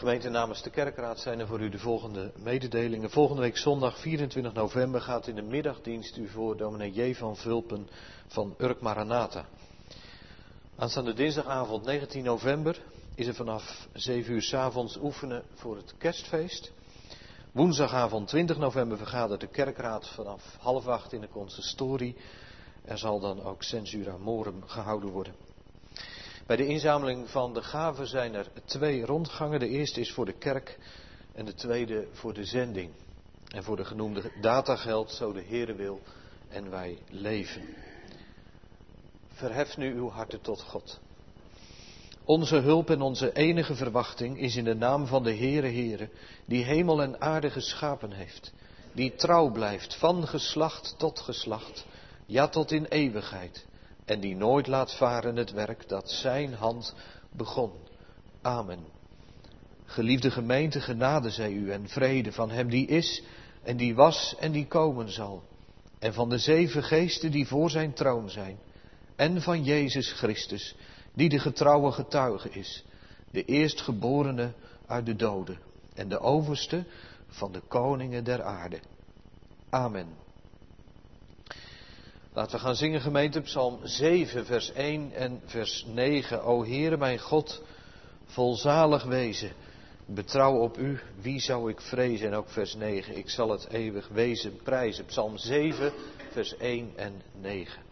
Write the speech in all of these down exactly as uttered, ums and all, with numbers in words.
Gemeente, namens de kerkraad zijn er voor u de volgende mededelingen. Volgende week zondag vierentwintig november gaat in de middagdienst u voor dominee J. van Vulpen van Urk Maranatha. Aanstaande dinsdagavond negentien november is er vanaf zeven uur 's avonds oefenen voor het kerstfeest. Woensdagavond twintig november vergadert de kerkraad vanaf half acht in de consistorie. Er zal dan ook censura morum gehouden worden. Bij de inzameling van de gaven zijn er twee rondgangen. De eerste is voor de kerk en de tweede voor de zending. En voor de genoemde data geldt, zo de Heere wil en wij leven. Verhef nu uw harten tot God. Onze hulp en onze enige verwachting is in de naam van de Heere Heere, die hemel en aarde geschapen heeft. Die trouw blijft van geslacht tot geslacht, ja tot in eeuwigheid. En die nooit laat varen het werk dat zijn hand begon. Amen. Geliefde gemeente, genade zij u en vrede van hem die is en die was en die komen zal. En van de zeven geesten die voor zijn troon zijn. En van Jezus Christus, die de getrouwe getuige is. De eerstgeborene uit de doden. En de overste van de koningen der aarde. Amen. Laten we gaan zingen, gemeente, Psalm zeven, vers één en vers negen. O Heere, mijn God, volzalig wezen. Betrouw op u, wie zou ik vrezen? En ook vers negen, ik zal het eeuwig wezen prijzen. Psalm zeven, vers één en negen.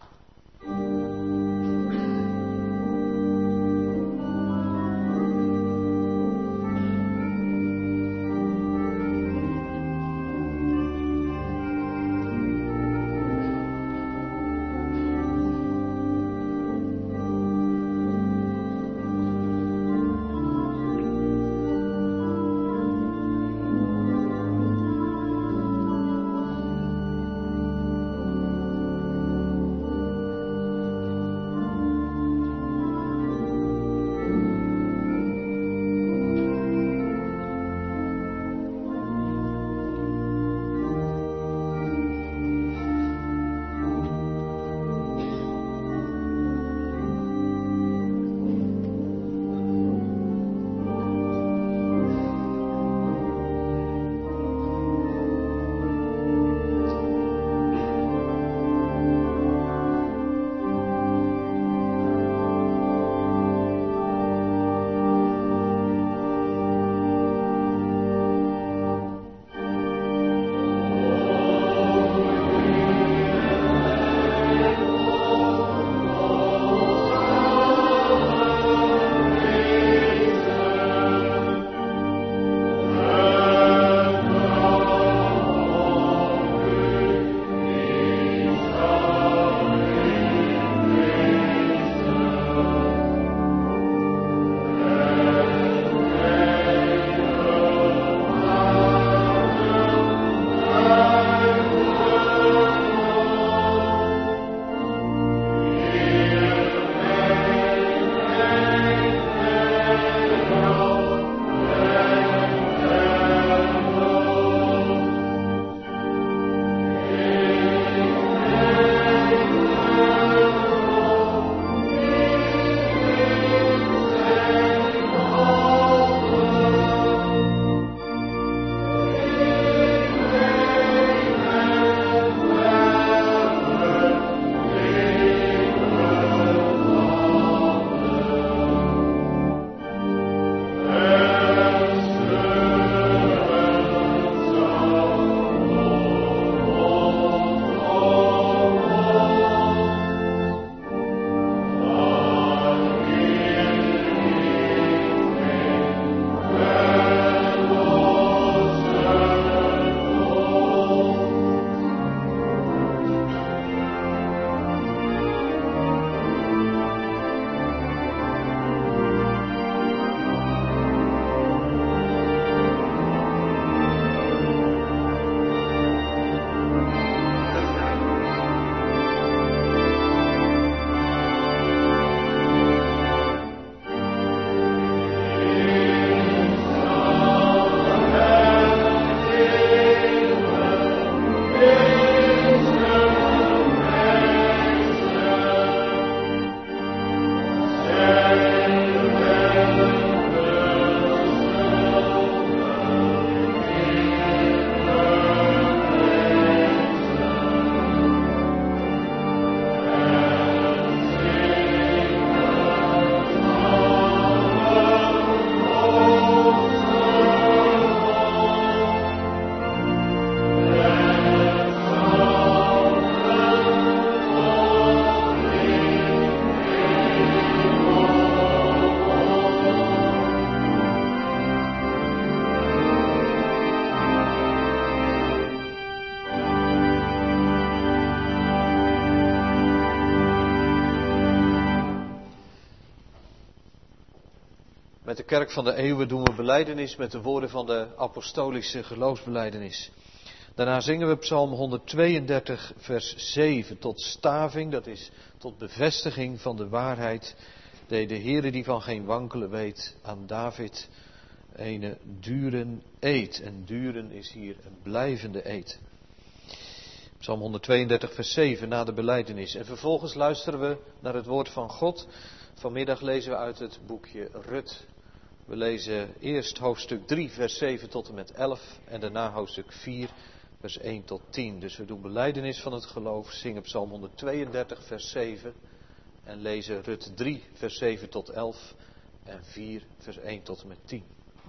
Met de kerk van de eeuwen doen we belijdenis met de woorden van de apostolische geloofsbelijdenis. Daarna zingen we Psalm honderdtweeëndertig vers zeven tot staving, dat is tot bevestiging van de waarheid. Deed de Heere die van geen wankelen weet aan David een duren eed. En duren is hier een blijvende eed. Psalm honderdtweeëndertig vers zeven na de belijdenis. En vervolgens luisteren we naar het woord van God. Vanmiddag lezen we uit het boekje Rut. We lezen eerst hoofdstuk drie vers zeven tot en met elf en daarna hoofdstuk vier vers één tot tien. Dus we doen belijdenis van het geloof, zingen Psalm honderdtweeëndertig vers zeven en lezen Rut drie vers zeven tot elf en vier vers één tot en met tien.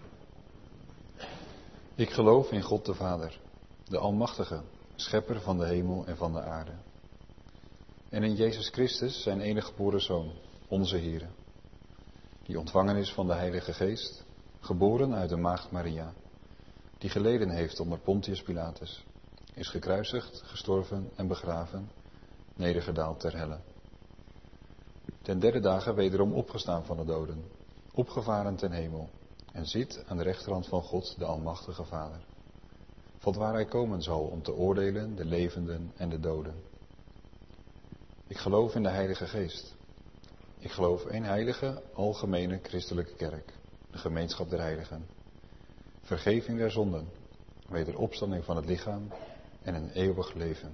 Ik geloof in God de Vader, de Almachtige, schepper van de hemel en van de aarde. En in Jezus Christus, zijn enige geboren Zoon, onze Heere, die ontvangen is van de Heilige Geest, geboren uit de maagd Maria, die geleden heeft onder Pontius Pilatus, is gekruisigd, gestorven en begraven, nedergedaald ter helle. Ten derde dagen wederom opgestaan van de doden, opgevaren ten hemel, en zit aan de rechterhand van God, de Almachtige Vader, van waar hij komen zal om te oordelen de levenden en de doden. Ik geloof in de Heilige Geest. Ik geloof één heilige, algemene christelijke kerk, de gemeenschap der heiligen, vergeving der zonden, wederopstanding van het lichaam en een eeuwig leven.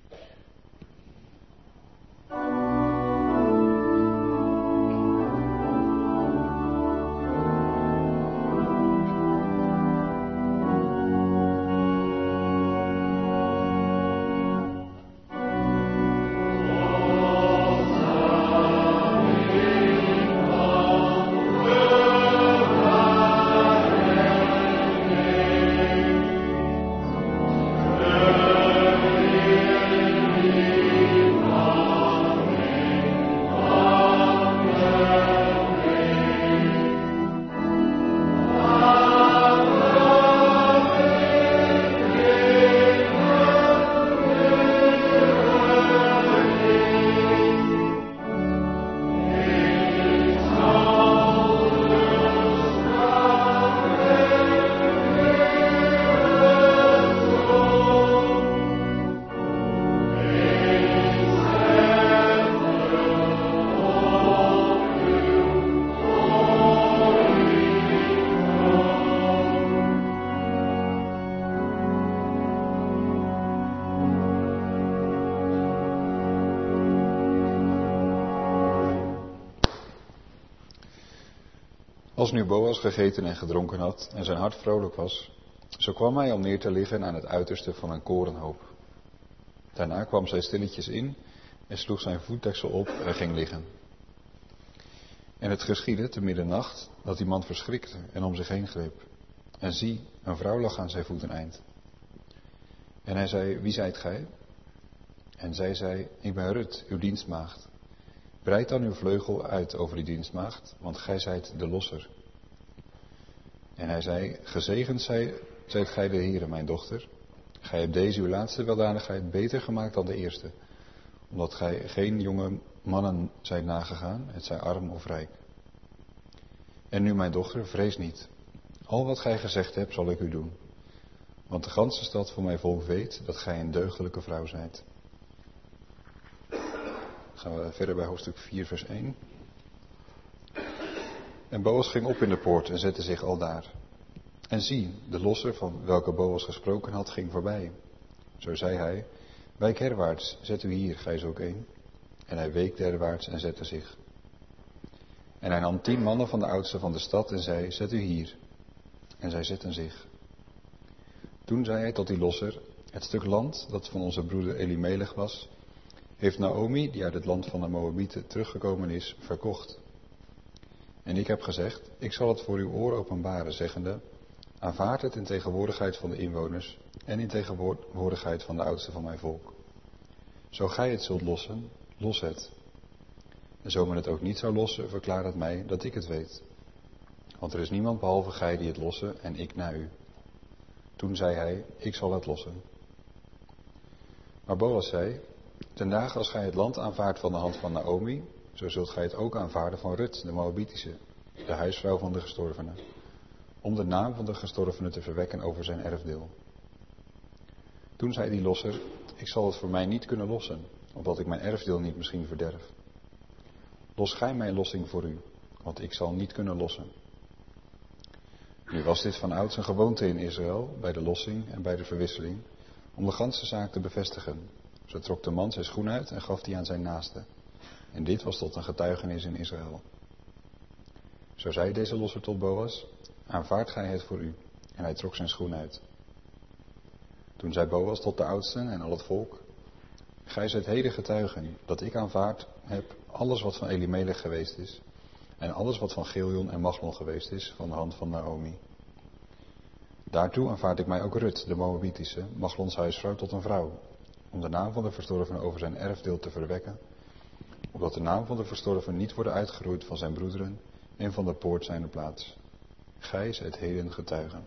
Als nu Boas gegeten en gedronken had en zijn hart vrolijk was, zo kwam hij om neer te liggen aan het uiterste van een korenhoop. Daarna kwam zij stilletjes in en sloeg zijn voetdeksel op en ging liggen. En het geschiedde te middernacht dat die man verschrikte en om zich heen greep. En zie, een vrouw lag aan zijn voeteneind. En hij zei, wie zijt gij? En zij zei, ik ben Rut, uw dienstmaagd. Breid dan uw vleugel uit over die dienstmaagd, want gij zijt de losser. En hij zei, gezegend zij, zijt gij de Heere, mijn dochter. Gij hebt deze uw laatste weldadigheid beter gemaakt dan de eerste, omdat gij geen jonge mannen zijt nagegaan, het zij arm of rijk. En nu, mijn dochter, vrees niet. Al wat gij gezegd hebt, zal ik u doen. Want de ganse stad van mijn volk weet dat gij een deugdelijke vrouw zijt. Dan gaan we verder bij hoofdstuk vier vers één. En Boas ging op in de poort en zette zich aldaar. En zie, de losser van welke Boas gesproken had, ging voorbij. Zo zei hij, wijk herwaarts, zet u hier, gij ook een. En hij week derwaarts en zette zich. En hij nam tien mannen van de oudsten van de stad en zei, zet u hier. En zij zetten zich. Toen zei hij tot die losser, het stuk land dat van onze broeder Elimelech was, heeft Naomi, die uit het land van de Moabieten teruggekomen is, verkocht. En ik heb gezegd, ik zal het voor uw oor openbaren, zeggende, aanvaard het in tegenwoordigheid van de inwoners en in tegenwoordigheid van de oudsten van mijn volk. Zo gij het zult lossen, los het. En zo men het ook niet zou lossen, verklaar het mij dat ik het weet. Want er is niemand behalve gij die het lossen en ik na u. Toen zei hij, ik zal het lossen. Maar Boas zei, ten dagen als gij het land aanvaardt van de hand van Naomi, zo zult gij het ook aanvaarden van Rut, de Moabitische, de huisvrouw van de gestorvene, om de naam van de gestorvene te verwekken over zijn erfdeel. Toen zei die losser, ik zal het voor mij niet kunnen lossen, opdat ik mijn erfdeel niet misschien verderf. Los gij mijn lossing voor u, want ik zal niet kunnen lossen. Nu was dit van ouds een gewoonte in Israël, bij de lossing en bij de verwisseling, om de ganse zaak te bevestigen. Zo trok de man zijn schoen uit en gaf die aan zijn naaste. En dit was tot een getuigenis in Israël. Zo zei deze losser tot Boas, aanvaardt gij het voor u. En hij trok zijn schoen uit. Toen zei Boas tot de oudsten en al het volk, gij zijt heden getuigen dat ik aanvaard heb alles wat van Elimelech geweest is. En alles wat van Chilion en Machlon geweest is, van de hand van Naomi. Daartoe aanvaard ik mij ook Rut, de Moabitische, Machlons huisvrouw, tot een vrouw, om de naam van de verstorvene over zijn erfdeel te verwekken, opdat de naam van de verstorvene niet worden uitgeroeid van zijn broederen en van de poort zijner plaats. Gij zijt heden getuigen.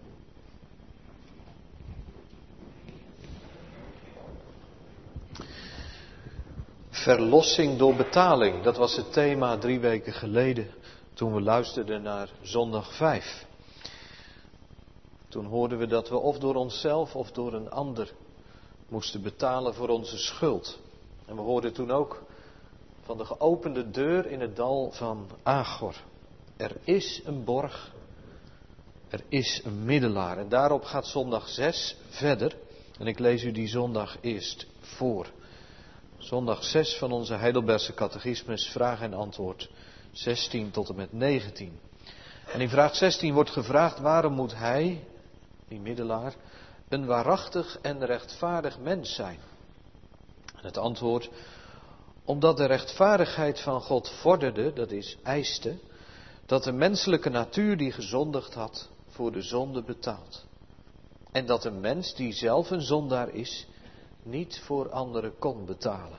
Verlossing door betaling, dat was het thema drie weken geleden toen we luisterden naar zondag vijf. Toen hoorden we dat we of door onszelf of door een ander moesten betalen voor onze schuld. En we hoorden toen ook van de geopende deur in het dal van Agor. Er is een borg, er is een middelaar. En daarop gaat zondag zes verder. En ik lees u die zondag eerst voor. Zondag zes van onze Heidelbergse catechismus, vraag en antwoord zestien tot en met negentien. En in vraag zestien wordt gevraagd, waarom moet hij, die middelaar, een waarachtig en rechtvaardig mens zijn? En het antwoord, omdat de rechtvaardigheid van God vorderde, dat is eiste, dat de menselijke natuur die gezondigd had, voor de zonde betaalt. En dat een mens die zelf een zondaar is, niet voor anderen kon betalen.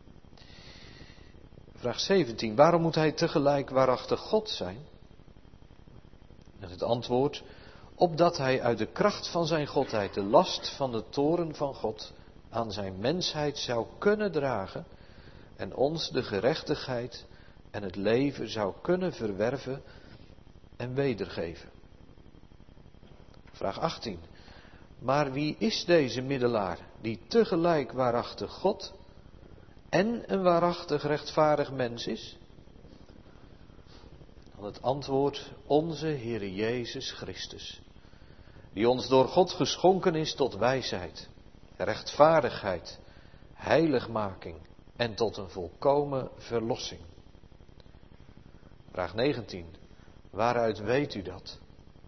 Vraag zeventien. Waarom moet hij tegelijk waarachtig God zijn? En het antwoord, opdat hij uit de kracht van zijn godheid de last van de toorn van God aan zijn mensheid zou kunnen dragen en ons de gerechtigheid en het leven zou kunnen verwerven en wedergeven. Vraag achttien. Maar wie is deze middelaar die tegelijk waarachtig God en een waarachtig rechtvaardig mens is? Dan het antwoord, onze Heer Jezus Christus, die ons door God geschonken is tot wijsheid, rechtvaardigheid, heiligmaking en tot een volkomen verlossing. Vraag negentien. Waaruit weet u dat?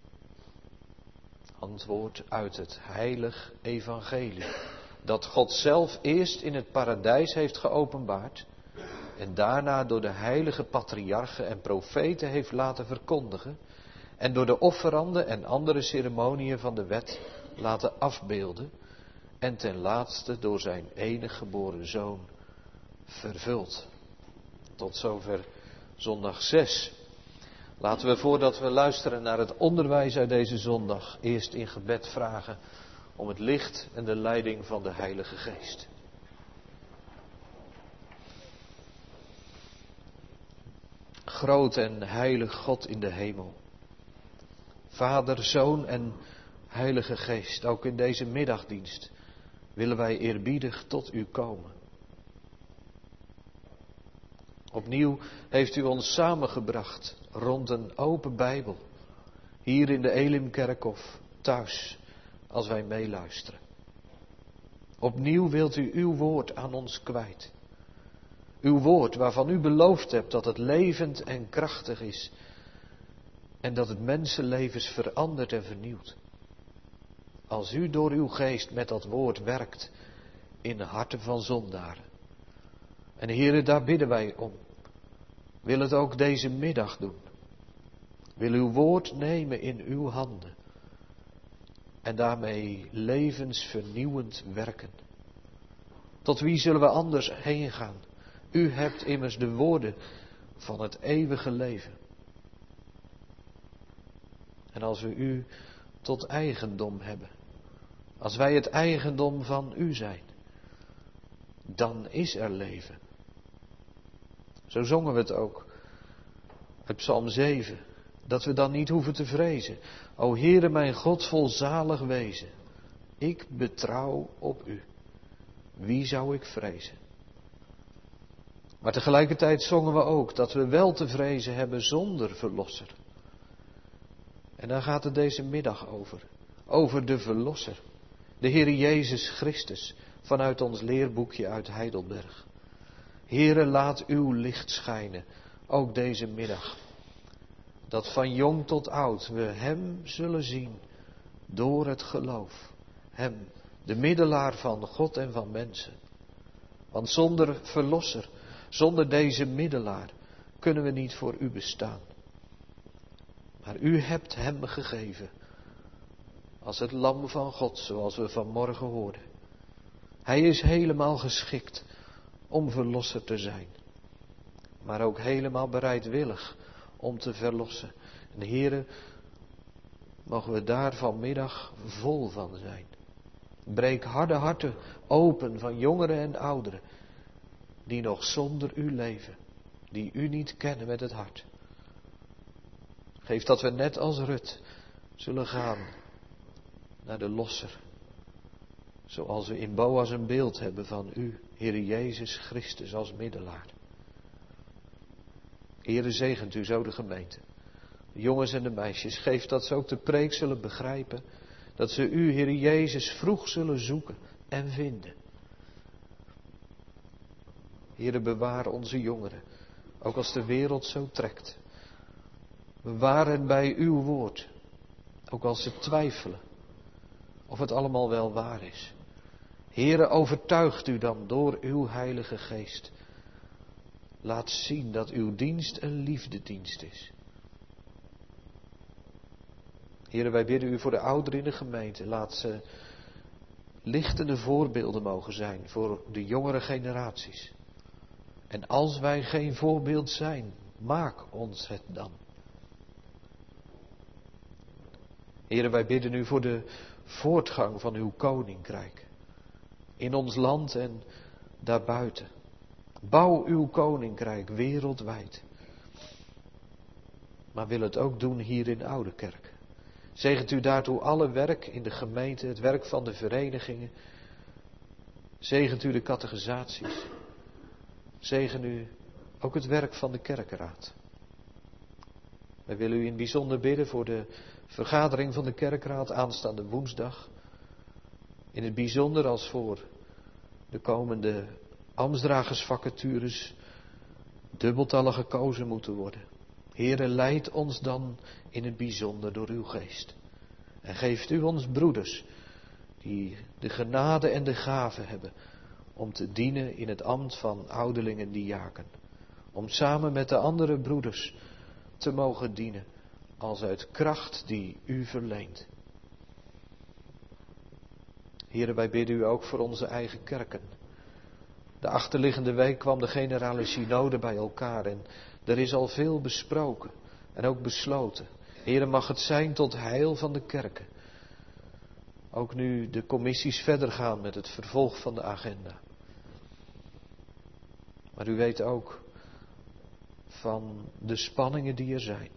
Antwoord uit het heilig evangelie, dat God zelf eerst in het paradijs heeft geopenbaard en daarna door de heilige patriarchen en profeten heeft laten verkondigen en door de offeranden en andere ceremoniën van de wet laten afbeelden en ten laatste door zijn enig geboren zoon vervuld. Tot zover zondag zes. Laten we voordat we luisteren naar het onderwijs uit deze zondag eerst in gebed vragen om het licht en de leiding van de Heilige Geest. Groot en heilig God in de hemel, Vader, Zoon en Heilige Geest, ook in deze middagdienst willen wij eerbiedig tot u komen. Opnieuw heeft u ons samengebracht rond een open Bijbel, hier in de Elimkerk of thuis, als wij meeluisteren. Opnieuw wilt u uw woord aan ons kwijt. Uw woord waarvan u beloofd hebt dat het levend en krachtig is en dat het mensenlevens verandert en vernieuwt. Als u door uw geest met dat woord werkt in de harten van zondaren. En Heere, daar bidden wij om. Wil het ook deze middag doen. Wil uw woord nemen in uw handen. En daarmee levensvernieuwend werken. Tot wie zullen we anders heen gaan? U hebt immers de woorden van het eeuwige leven. En als we u tot eigendom hebben, als wij het eigendom van u zijn, dan is er leven. Zo zongen we het ook uit Psalm zeven. Dat we dan niet hoeven te vrezen. O Heere mijn God, volzalig wezen. Ik betrouw op u. Wie zou ik vrezen? Maar tegelijkertijd zongen we ook dat we wel te vrezen hebben zonder verlosser. En daar gaat het deze middag over. Over de verlosser. De Heere Jezus Christus. Vanuit ons leerboekje uit Heidelberg. Heere, laat uw licht schijnen. Ook deze middag. Dat van jong tot oud we hem zullen zien. Door het geloof. Hem, de middelaar van God en van mensen. Want zonder verlosser, zonder deze middelaar, kunnen we niet voor u bestaan. Maar u hebt hem gegeven. Als het lam van God, zoals we vanmorgen hoorden. Hij is helemaal geschikt om verlosser te zijn. Maar ook helemaal bereidwillig om te verlossen. En Heere, mogen we daar vanmiddag vol van zijn. Breek harde harten open van jongeren en ouderen. Die nog zonder u leven. Die u niet kennen met het hart. Geef dat we net als Rut zullen gaan naar de losser. Zoals we in Boas een beeld hebben van u, Heere Jezus Christus, als middelaar. Heere, zegent u zo de gemeente. De jongens en de meisjes, geef dat ze ook de preek zullen begrijpen. Dat ze u, Heere Jezus, vroeg zullen zoeken en vinden. Heere, bewaar onze jongeren, ook als de wereld zo trekt. Bewaar hen bij uw woord, ook als ze twijfelen of het allemaal wel waar is. Heere, overtuigt u dan door uw Heilige Geest. Laat zien dat uw dienst een liefdedienst is. Heere, wij bidden u voor de ouderen in de gemeente. Laat ze lichtende voorbeelden mogen zijn voor de jongere generaties. En als wij geen voorbeeld zijn, maak ons het dan. Heere, wij bidden u voor de voortgang van uw koninkrijk. In ons land en daarbuiten. Bouw uw koninkrijk wereldwijd. Maar wil het ook doen hier in Oudekerk. Zegent u daartoe alle werk in de gemeente, het werk van de verenigingen. Zegent u de catechisaties. Zegen u ook het werk van de kerkenraad. Wij willen u in het bijzonder bidden voor de vergadering van de kerkenraad aanstaande woensdag. In het bijzonder als voor de komende ambtsdragersvacatures dubbeltallen gekozen moeten worden. Heere, leid ons dan in het bijzonder door uw geest. En geeft u ons broeders die de genade en de gave hebben om te dienen in het ambt van ouderling en diaken. Om samen met de andere broeders te mogen dienen als uit kracht die u verleent. Heere, wij bidden u ook voor onze eigen kerken. De achterliggende week kwam de generale synode bij elkaar en er is al veel besproken en ook besloten. Heere, mag het zijn tot heil van de kerken. Ook nu de commissies verder gaan met het vervolg van de agenda. Maar u weet ook van de spanningen die er zijn.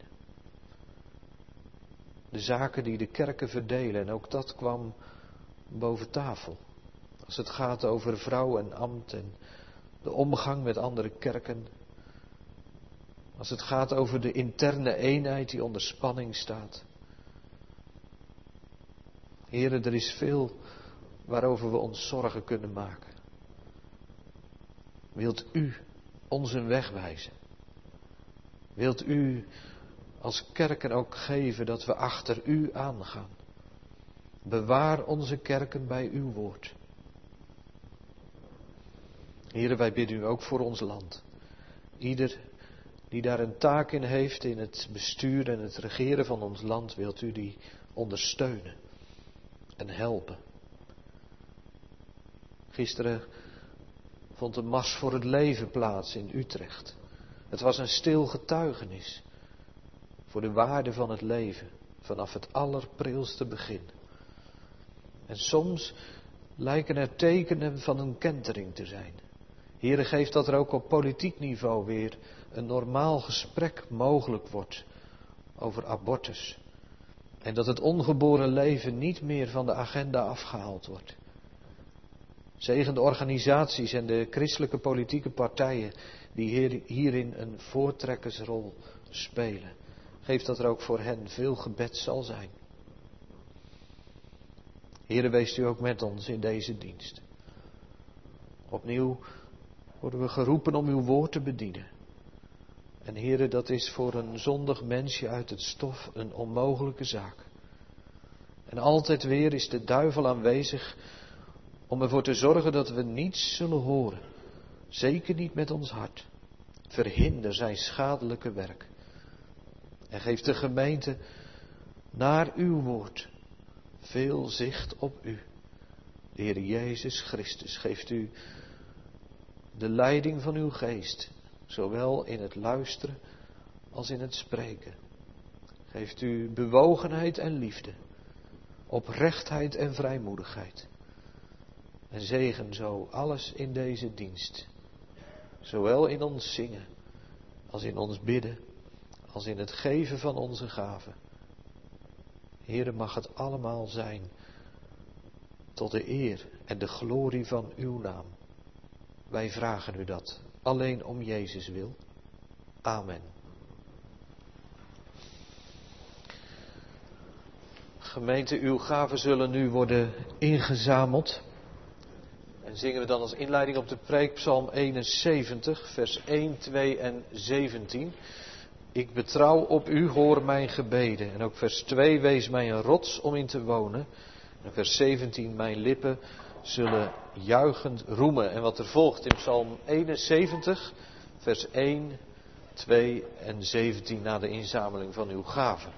De zaken die de kerken verdelen en ook dat kwam boven tafel. Als het gaat over vrouw en ambt en de omgang met andere kerken. Als het gaat over de interne eenheid die onder spanning staat. Heren, er is veel waarover we ons zorgen kunnen maken. Wilt u ons een weg wijzen? Wilt u als kerken ook geven dat we achter u aangaan? Bewaar onze kerken bij uw woord. Heren, wij bidden u ook voor ons land. Ieder die daar een taak in heeft in het bestuur en het regeren van ons land, wilt u die ondersteunen en helpen. Gisteren vond een mars voor het leven plaats in Utrecht. Het was een stil getuigenis voor de waarde van het leven vanaf het allerprilste begin. En soms lijken er tekenen van een kentering te zijn. Heere, geef dat er ook op politiek niveau weer een normaal gesprek mogelijk wordt over abortus. En dat het ongeboren leven niet meer van de agenda afgehaald wordt. Zegen de organisaties en de christelijke politieke partijen die hierin een voortrekkersrol spelen. Geef dat er ook voor hen veel gebed zal zijn. Heere, weest u ook met ons in deze dienst. Opnieuw worden we geroepen om uw woord te bedienen. En Heere, dat is voor een zondig mensje uit het stof een onmogelijke zaak. En altijd weer is de duivel aanwezig om ervoor te zorgen dat we niets zullen horen. Zeker niet met ons hart. Verhinder zijn schadelijke werk. En geef de gemeente naar uw woord veel zicht op u. De Heer Jezus Christus, geeft u de leiding van uw geest, zowel in het luisteren als in het spreken. Geeft u bewogenheid en liefde, oprechtheid en vrijmoedigheid. En zegen zo alles in deze dienst, zowel in ons zingen, als in ons bidden, als in het geven van onze gaven. Heere, mag het allemaal zijn tot de eer en de glorie van uw naam. Wij vragen u dat, alleen om Jezus wil. Amen. Gemeente, uw gaven zullen nu worden ingezameld. En zingen we dan als inleiding op de preek Psalm eenenzeventig, vers één, twee en zeventien. Ik betrouw op u, hoor mijn gebeden. En ook vers twee, wees mij een rots om in te wonen. En vers zeventien, mijn lippen zullen juichend roemen. En wat er volgt in Psalm eenenzeventig, vers één, twee en zeventien na de inzameling van uw gaven.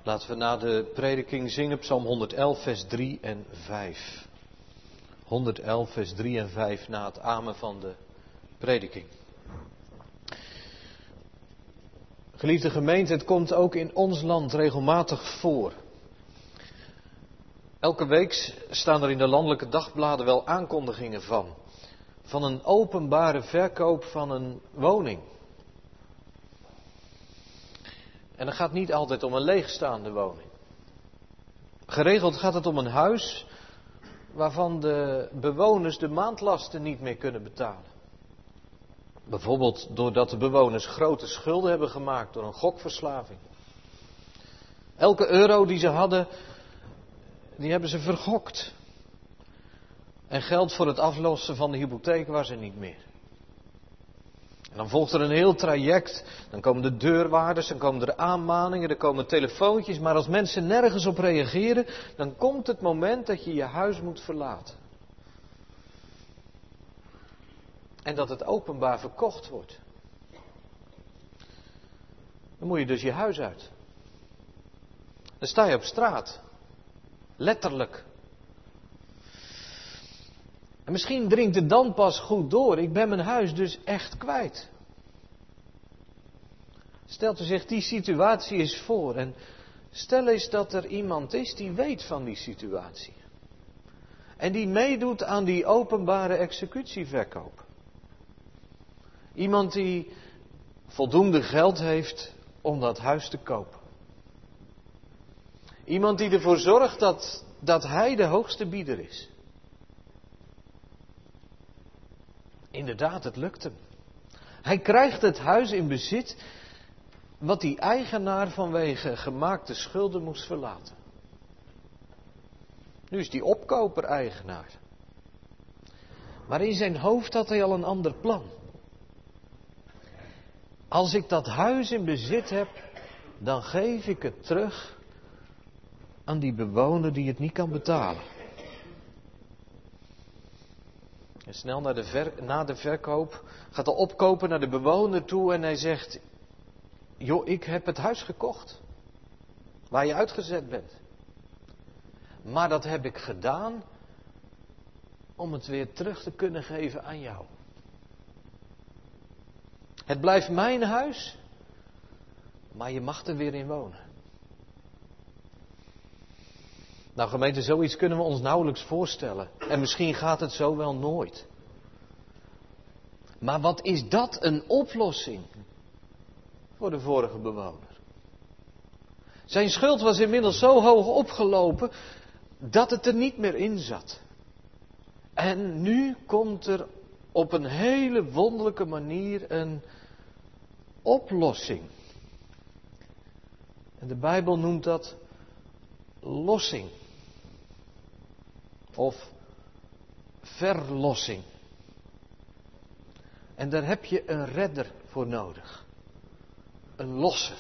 Laten we na de prediking zingen Psalm honderd-elf, vers drie en vijf. honderd-elf, vers drie en vijf na het amen van de prediking. Geliefde gemeente, het komt ook in ons land regelmatig voor. Elke week staan er in de landelijke dagbladen wel aankondigingen van. Van een openbare verkoop van een woning. En dan gaat het niet altijd om een leegstaande woning. Geregeld gaat het om een huis waarvan de bewoners de maandlasten niet meer kunnen betalen. Bijvoorbeeld doordat de bewoners grote schulden hebben gemaakt door een gokverslaving. Elke euro die ze hadden, die hebben ze vergokt. En geld voor het aflossen van de hypotheek was er niet meer. En dan volgt er een heel traject. Dan komen de deurwaarders, dan komen er aanmaningen, er komen telefoontjes. Maar als mensen nergens op reageren, dan komt het moment dat je je huis moet verlaten. En dat het openbaar verkocht wordt. Dan moet je dus je huis uit. Dan sta je op straat. Letterlijk. En misschien dringt het dan pas goed door. Ik ben mijn huis dus echt kwijt. Stelt u zich die situatie eens voor. En stel eens dat er iemand is die weet van die situatie. En die meedoet aan die openbare executieverkoop. Iemand die voldoende geld heeft om dat huis te kopen. Iemand die ervoor zorgt dat, dat hij de hoogste bieder is. Inderdaad, het lukt hem. Hij krijgt het huis in bezit wat die eigenaar vanwege gemaakte schulden moest verlaten. Nu is die opkoper eigenaar. Maar in zijn hoofd had hij al een ander plan. Als ik dat huis in bezit heb, dan geef ik het terug aan die bewoner die het niet kan betalen. En snel na de, ver, na de verkoop gaat de opkoper naar de bewoner toe en hij zegt: joh, ik heb het huis gekocht. Waar je uitgezet bent. Maar dat heb ik gedaan om het weer terug te kunnen geven aan jou. Het blijft mijn huis, maar je mag er weer in wonen. Nou gemeente, zoiets kunnen we ons nauwelijks voorstellen. En misschien gaat het zo wel nooit. Maar wat is dat een oplossing voor de vorige bewoner? Zijn schuld was inmiddels zo hoog opgelopen dat het er niet meer in zat. En nu komt er op een hele wonderlijke manier een oplossing. En de Bijbel noemt dat lossing. Of verlossing. En daar heb je een redder voor nodig. Een losser.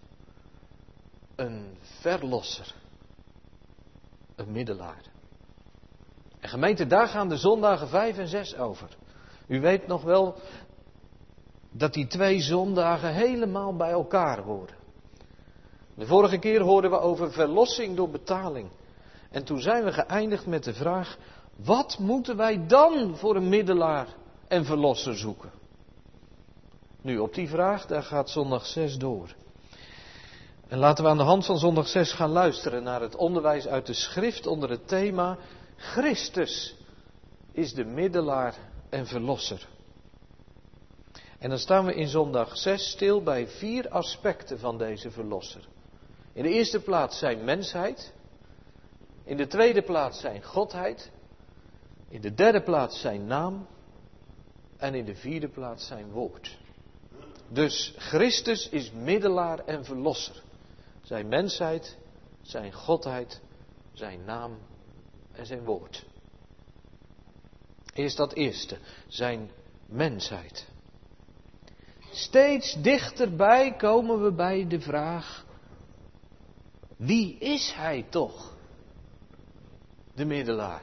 Een verlosser. Een middelaar. En gemeente, daar gaan de zondagen vijf en zes over. U weet nog wel dat die twee zondagen helemaal bij elkaar horen. De vorige keer hoorden we over verlossing door betaling. En toen zijn we geëindigd met de vraag: wat moeten wij dan voor een middelaar en verlosser zoeken? Nu, op die vraag, daar gaat zondag zes door. En laten we aan de hand van zondag zes gaan luisteren naar het onderwijs uit de schrift onder het thema: Christus is de middelaar en verlosser. En dan staan we in zondag zes stil bij vier aspecten van deze verlosser. In de eerste plaats zijn mensheid. In de tweede plaats zijn godheid. In de derde plaats zijn naam. En in de vierde plaats zijn woord. Dus Christus is middelaar en verlosser. Zijn mensheid, zijn godheid, zijn naam en zijn woord. Eerst dat eerste, zijn mensheid. Steeds dichterbij komen we bij de vraag: wie is hij toch? De middelaar.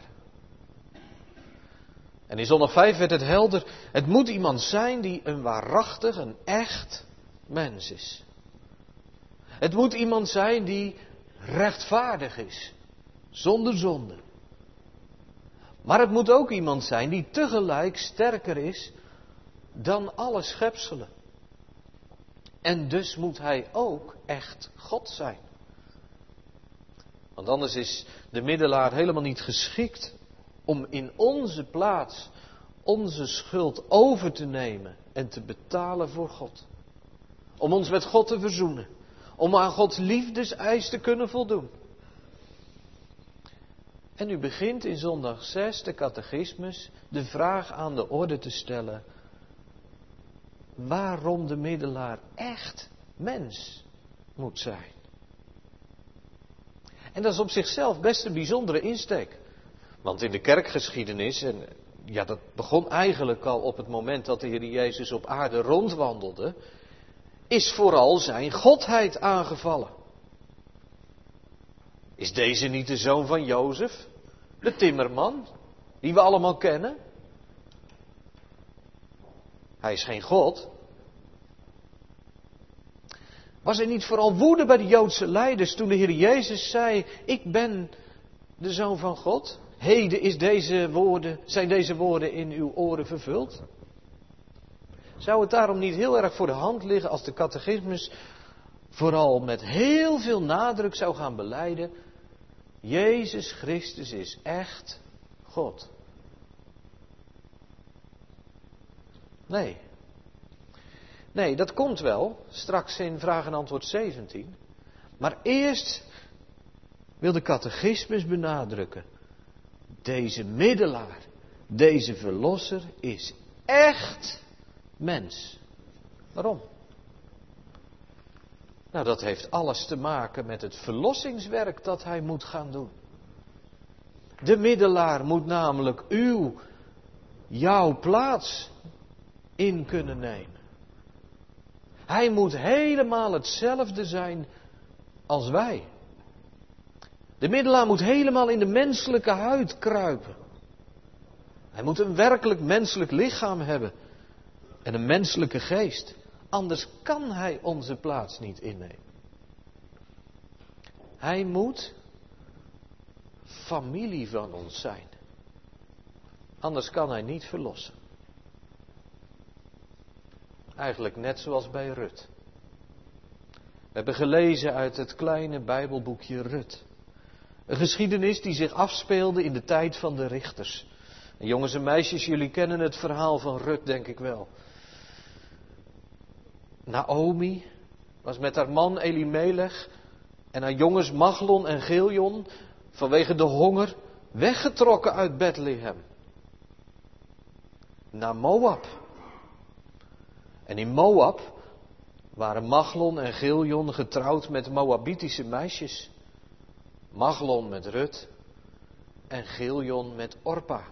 En in zondag vijf werd het helder. Het moet iemand zijn die een waarachtig, een echt mens is. Het moet iemand zijn die rechtvaardig is, zonder zonde. Maar het moet ook iemand zijn die tegelijk sterker is dan alle schepselen. En dus moet hij ook echt God zijn. Want anders is de middelaar helemaal niet geschikt om in onze plaats onze schuld over te nemen en te betalen voor God. Om ons met God te verzoenen. Om aan Gods liefdeseis te kunnen voldoen. En u begint in zondag zes, de catechismus, de vraag aan de orde te stellen: waarom de middelaar echt mens moet zijn. En dat is op zichzelf best een bijzondere insteek. Want in de kerkgeschiedenis, en ja, dat begon eigenlijk al op het moment dat de Heer Jezus op aarde rondwandelde, is vooral zijn godheid aangevallen. Is deze niet de zoon van Jozef, de timmerman, die we allemaal kennen? Hij is geen God. Was er niet vooral woede bij de Joodse leiders toen de Heer Jezus zei: ik ben de Zoon van God? Heden is deze woorden, zijn deze woorden in uw oren vervuld? Zou het daarom niet heel erg voor de hand liggen als de catechismus vooral met heel veel nadruk zou gaan belijden: Jezus Christus is echt God? Nee. Nee, dat komt wel, straks in vraag en antwoord zeventien. Maar eerst wil de catechismus benadrukken: deze middelaar, deze verlosser is echt mens. Waarom? Nou, dat heeft alles te maken met het verlossingswerk dat hij moet gaan doen. De middelaar moet namelijk uw, jouw plaats in kunnen nemen. Hij moet helemaal hetzelfde zijn als wij. De middelaar moet helemaal in de menselijke huid kruipen. Hij moet een werkelijk menselijk lichaam hebben en een menselijke geest. Anders kan hij onze plaats niet innemen. Hij moet familie van ons zijn. Anders kan hij niet verlossen. Eigenlijk net zoals bij Rut. We hebben gelezen uit het kleine Bijbelboekje Rut. Een geschiedenis die zich afspeelde in de tijd van de richters. En jongens en meisjes, jullie kennen het verhaal van Rut, denk ik wel. Naomi was met haar man Elimelech en haar jongens Machlon en Giljon vanwege de honger weggetrokken uit Bethlehem. Naar Moab. En in Moab waren Machlon en Giljon getrouwd met Moabitische meisjes. Machlon met Rut en Giljon met Orpa.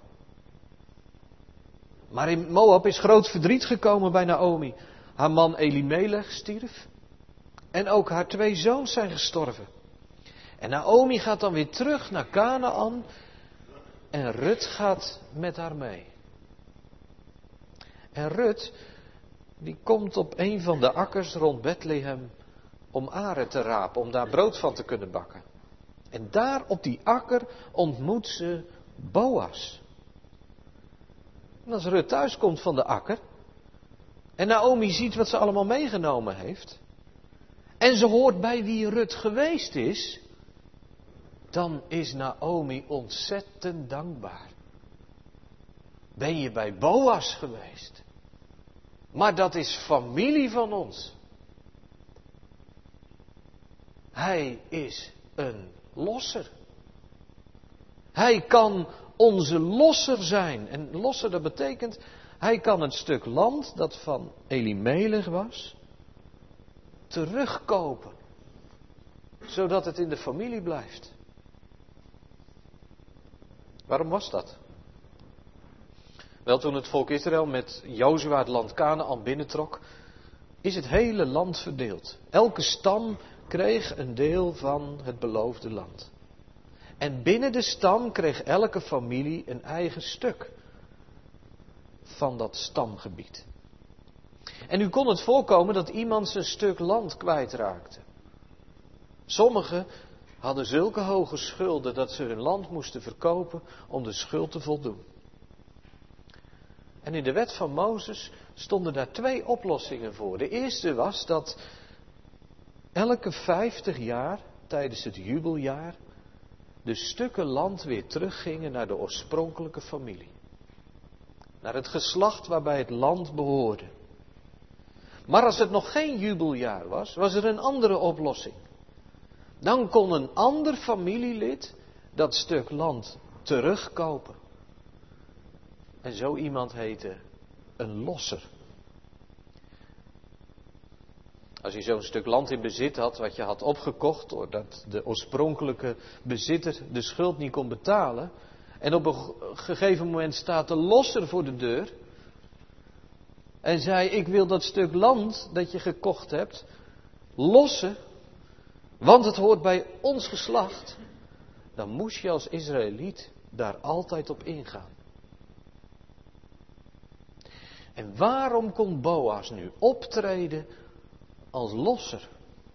Maar in Moab is groot verdriet gekomen bij Naomi. Haar man Elimelech stierf en ook haar twee zoons zijn gestorven. En Naomi gaat dan weer terug naar Kanaan en Rut gaat met haar mee. En Rut, die komt op een van de akkers rond Bethlehem om aren te rapen, om daar brood van te kunnen bakken. En daar op die akker ontmoet ze Boas. En als Rut thuis komt van de akker en Naomi ziet wat ze allemaal meegenomen heeft en ze hoort bij wie Rut geweest is, dan is Naomi ontzettend dankbaar. Ben je bij Boas geweest? Maar dat is familie van ons. Hij is een losser. Hij kan onze losser zijn. En losser, dat betekent, hij kan het stuk land dat van Elimelech was, terugkopen. Zodat het in de familie blijft. Waarom was dat? Wel, toen het volk Israël met Jozua het land Kanaan binnentrok, is het hele land verdeeld. Elke stam kreeg een deel van het beloofde land. En binnen de stam kreeg elke familie een eigen stuk van dat stamgebied. En nu kon het voorkomen dat iemand zijn stuk land kwijtraakte. Sommigen hadden zulke hoge schulden dat ze hun land moesten verkopen om de schuld te voldoen. En in de wet van Mozes stonden daar twee oplossingen voor. De eerste was dat elke vijftig jaar tijdens het jubeljaar de stukken land weer teruggingen naar de oorspronkelijke familie. Naar het geslacht waarbij het land behoorde. Maar als het nog geen jubeljaar was, was er een andere oplossing. Dan kon een ander familielid dat stuk land terugkopen. En zo iemand heette een losser. Als je zo'n stuk land in bezit had, wat je had opgekocht, doordat de oorspronkelijke bezitter de schuld niet kon betalen, en op een gegeven moment staat de losser voor de deur, en zei, ik wil dat stuk land dat je gekocht hebt, lossen, want het hoort bij ons geslacht, dan moest je als Israëliet daar altijd op ingaan. En waarom kon Boas nu optreden als losser?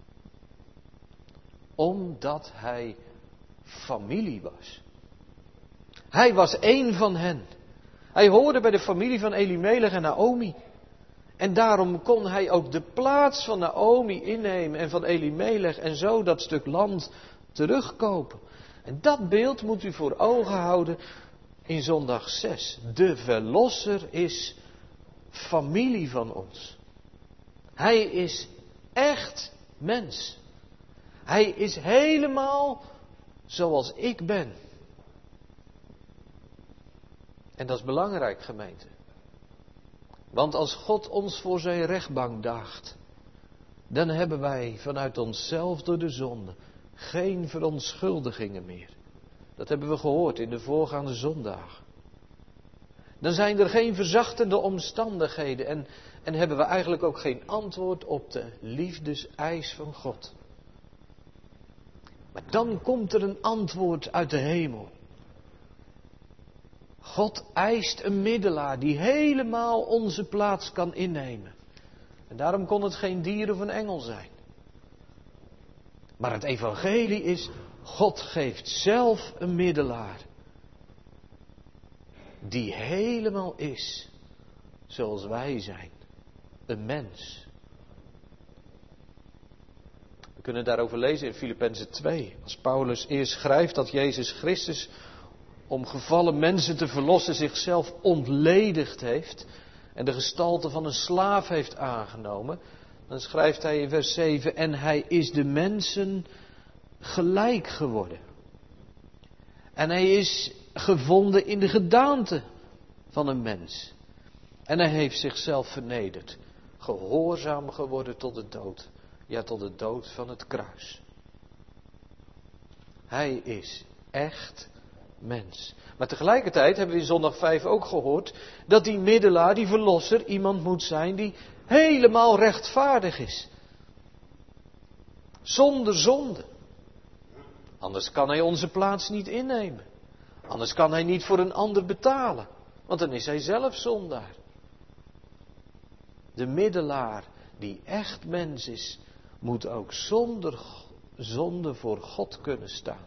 Omdat hij familie was. Hij was één van hen. Hij hoorde bij de familie van Elimelech en Naomi. En daarom kon hij ook de plaats van Naomi innemen en van Elimelech en zo dat stuk land terugkopen. En dat beeld moet u voor ogen houden in zondag zes. De verlosser is familie van ons. Hij is echt mens. Hij is helemaal zoals ik ben. En dat is belangrijk, gemeente. Want als God ons voor zijn rechtbank daagt, dan hebben wij vanuit onszelf door de zonde geen verontschuldigingen meer. Dat hebben we gehoord in de voorgaande zondagen. Dan zijn er geen verzachtende omstandigheden en, en hebben we eigenlijk ook geen antwoord op de liefdeseis van God. Maar dan komt er een antwoord uit de hemel. God eist een middelaar die helemaal onze plaats kan innemen. En daarom kon het geen dier of een engel zijn. Maar het evangelie is, God geeft zelf een middelaar. Die helemaal is zoals wij zijn. Een mens. We kunnen daarover lezen in Filippenzen twee. Als Paulus eerst schrijft dat Jezus Christus om gevallen mensen te verlossen zichzelf ontledigd heeft en de gestalte van een slaaf heeft aangenomen, dan schrijft hij in vers zeven, en hij is de mensen gelijk geworden. En hij is gevonden in de gedaante van een mens. En hij heeft zichzelf vernederd, gehoorzaam geworden tot de dood, ja tot de dood van het kruis. Hij is echt mens. Maar tegelijkertijd hebben we in zondag vijf ook gehoord dat die middelaar, die verlosser, iemand moet zijn die helemaal rechtvaardig is. Zonder zonde. Anders kan hij onze plaats niet innemen. Anders kan hij niet voor een ander betalen. Want dan is hij zelf zondaar. De middelaar die echt mens is, moet ook zonder zonde voor God kunnen staan.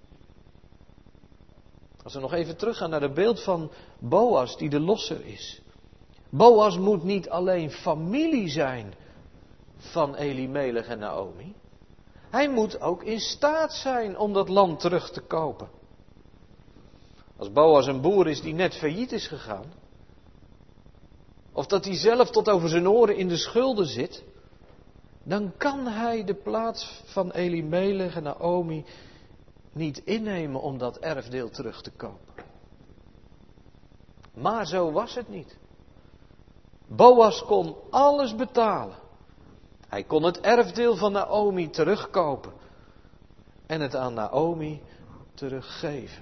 Als we nog even teruggaan naar het beeld van Boas die de losser is. Boas moet niet alleen familie zijn van Elimelech en Naomi. Hij moet ook in staat zijn om dat land terug te kopen. Als Boas een boer is die net failliet is gegaan. Of dat hij zelf tot over zijn oren in de schulden zit. Dan kan hij de plaats van Elimelech en Naomi niet innemen om dat erfdeel terug te kopen. Maar zo was het niet. Boas kon alles betalen. Hij kon het erfdeel van Naomi terugkopen. En het aan Naomi teruggeven.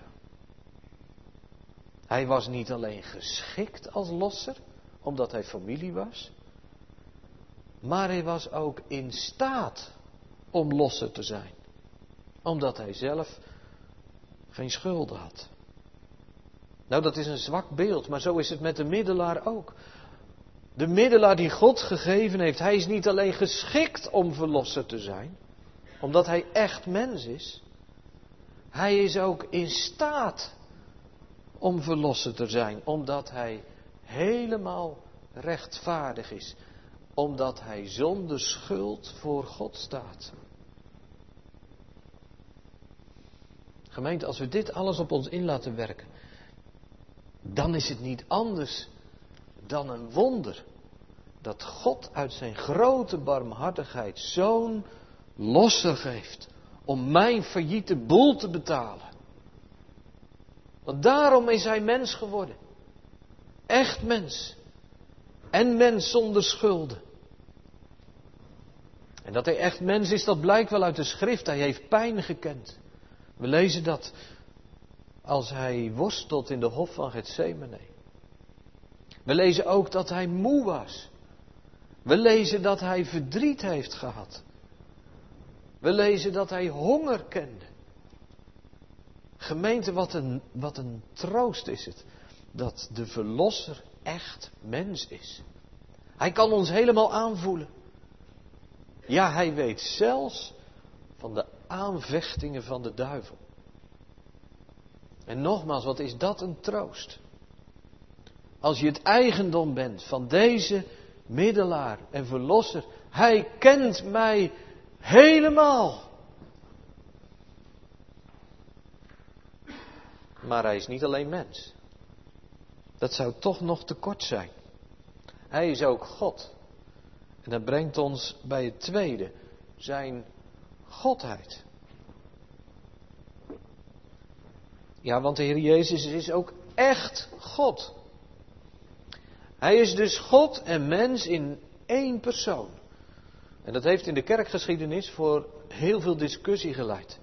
Hij was niet alleen geschikt als losser, omdat hij familie was. Maar hij was ook in staat om losser te zijn. Omdat hij zelf geen schulden had. Nou, dat is een zwak beeld, maar zo is het met de middelaar ook. De middelaar die God gegeven heeft, hij is niet alleen geschikt om verlosser te zijn, omdat hij echt mens is. Hij is ook in staat om verlosser te zijn, omdat hij helemaal rechtvaardig is. Omdat hij zonder schuld voor God staat. Gemeente, als we dit alles op ons in laten werken, dan is het niet anders dan een wonder dat God uit zijn grote barmhartigheid zo'n losser geeft om mijn failliete boel te betalen. Want daarom is hij mens geworden. Echt mens. En mens zonder schulden. En dat hij echt mens is, dat blijkt wel uit de schrift. Hij heeft pijn gekend. We lezen dat als hij worstelt in de hof van Getsemane. We lezen ook dat hij moe was. We lezen dat hij verdriet heeft gehad. We lezen dat hij honger kende. Gemeente, wat een, wat een troost is het. Dat de Verlosser echt mens is. Hij kan ons helemaal aanvoelen. Ja, hij weet zelfs van de aanvechtingen van de duivel. En nogmaals, wat is dat een troost. Als je het eigendom bent van deze middelaar en verlosser. Hij kent mij helemaal. Maar hij is niet alleen mens. Dat zou toch nog te kort zijn. Hij is ook God. En dat brengt ons bij het tweede. Zijn Godheid. Ja, want de Heer Jezus is ook echt God. Hij is dus God en mens in één persoon. En dat heeft in de kerkgeschiedenis voor heel veel discussie geleid.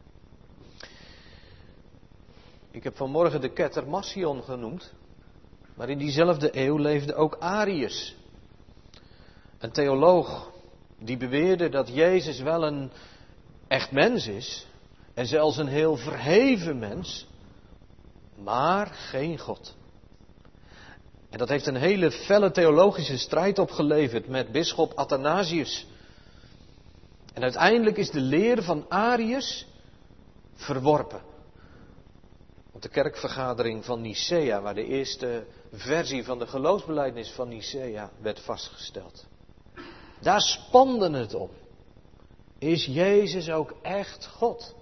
Ik heb vanmorgen de ketter Marcion genoemd. Maar in diezelfde eeuw leefde ook Arius. Een theoloog die beweerde dat Jezus wel een echt mens is. En zelfs een heel verheven mens. Maar geen God. En dat heeft een hele felle theologische strijd opgeleverd met bisschop Athanasius. En uiteindelijk is de leer van Arius verworpen. Op de kerkvergadering van Nicea, waar de eerste versie van de geloofsbelijdenis van Nicea werd vastgesteld. Daar spande het om. Is Jezus ook echt God?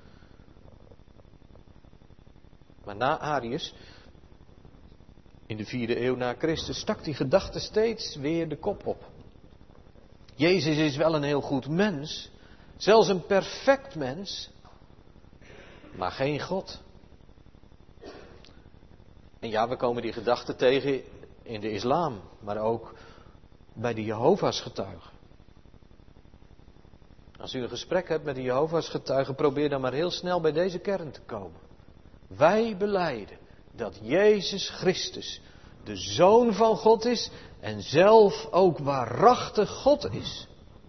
Maar na Arius, in de vierde eeuw na Christus, stak die gedachte steeds weer de kop op. Jezus is wel een heel goed mens, zelfs een perfect mens, maar geen God. En ja, we komen die gedachte tegen in de islam, maar ook bij de Jehovah's getuigen. Als u een gesprek hebt met de Jehovah's getuigen, probeer dan maar heel snel bij deze kern te komen. Wij belijden dat Jezus Christus de Zoon van God is en zelf ook waarachtig God is.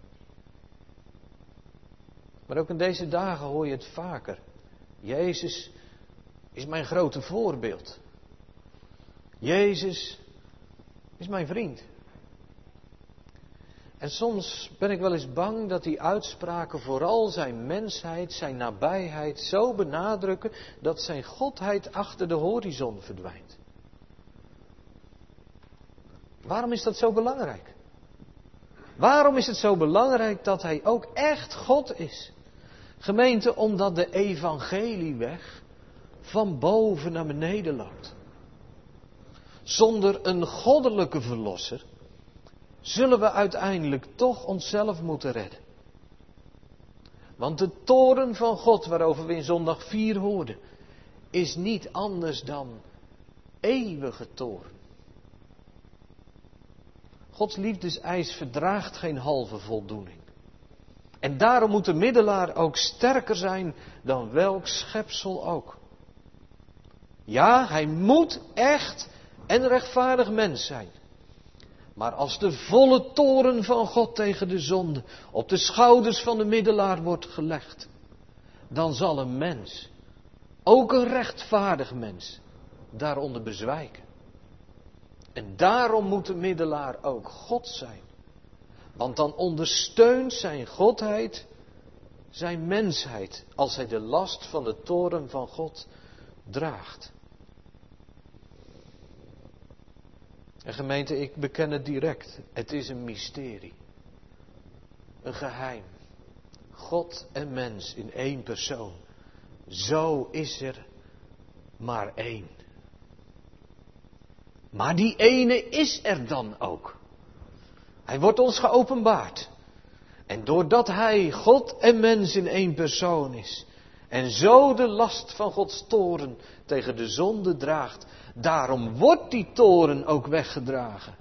Maar ook in deze dagen hoor je het vaker. Jezus is mijn grote voorbeeld. Jezus is mijn vriend. En soms ben ik wel eens bang dat die uitspraken vooral zijn mensheid, zijn nabijheid zo benadrukken dat zijn godheid achter de horizon verdwijnt. Waarom is dat zo belangrijk? Waarom is het zo belangrijk dat hij ook echt God is? Gemeente, omdat de evangelieweg van boven naar beneden loopt. Zonder een goddelijke verlosser zullen we uiteindelijk toch onszelf moeten redden. Want de toorn van God, waarover we in zondag vier hoorden, is niet anders dan eeuwige toorn. Gods liefdeseis verdraagt geen halve voldoening. En daarom moet de middelaar ook sterker zijn dan welk schepsel ook. Ja, hij moet echt en rechtvaardig mens zijn. Maar als de volle toorn van God tegen de zonde op de schouders van de middelaar wordt gelegd, dan zal een mens, ook een rechtvaardig mens, daaronder bezwijken. En daarom moet de middelaar ook God zijn. Want dan ondersteunt zijn godheid zijn mensheid als hij de last van de toorn van God draagt. En gemeente, ik beken het direct. Het is een mysterie. Een geheim. God en mens in één persoon. Zo is er maar één. Maar die ene is er dan ook. Hij wordt ons geopenbaard. En doordat hij God en mens in één persoon is. En zo de last van Gods toorn tegen de zonde draagt. Daarom wordt die toorn ook weggedragen.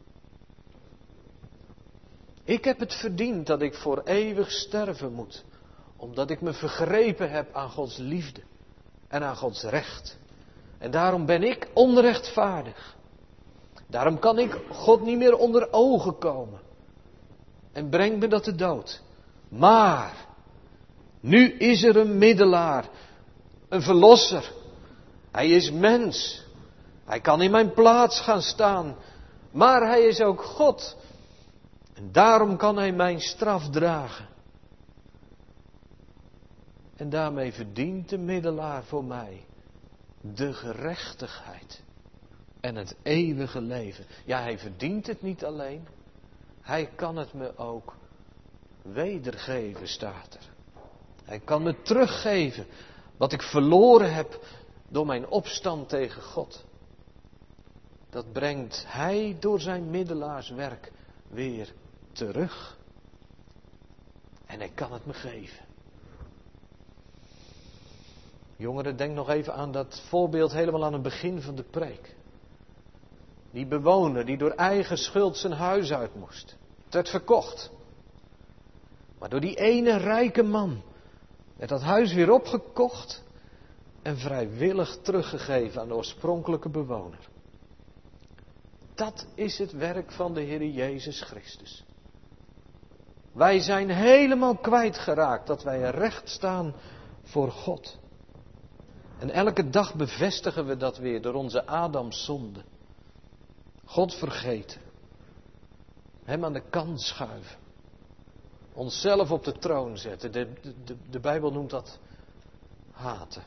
Ik heb het verdiend dat ik voor eeuwig sterven moet. Omdat ik me vergrepen heb aan Gods liefde. En aan Gods recht. En daarom ben ik onrechtvaardig. Daarom kan ik God niet meer onder ogen komen. En brengt me dat de dood. Maar, nu is er een middelaar. Een verlosser. Hij is mens. Hij kan in mijn plaats gaan staan. Maar hij is ook God. En daarom kan hij mijn straf dragen. En daarmee verdient de middelaar voor mij de gerechtigheid en het eeuwige leven. Ja, hij verdient het niet alleen. Hij kan het me ook wedergeven, staat er. Hij kan me teruggeven wat ik verloren heb door mijn opstand tegen God. Dat brengt hij door zijn middelaarswerk weer terug. En hij kan het me geven. Jongeren, denk nog even aan dat voorbeeld helemaal aan het begin van de preek. Die bewoner die door eigen schuld zijn huis uit moest. Het werd verkocht. Maar door die ene rijke man werd dat huis weer opgekocht en vrijwillig teruggegeven aan de oorspronkelijke bewoner. Dat is het werk van de Heer Jezus Christus. Wij zijn helemaal kwijtgeraakt dat wij recht staan voor God. En elke dag bevestigen we dat weer door onze Adamszonde. God vergeten. Hem aan de kant schuiven. Onszelf op de troon zetten. De, de, de Bijbel noemt dat haten.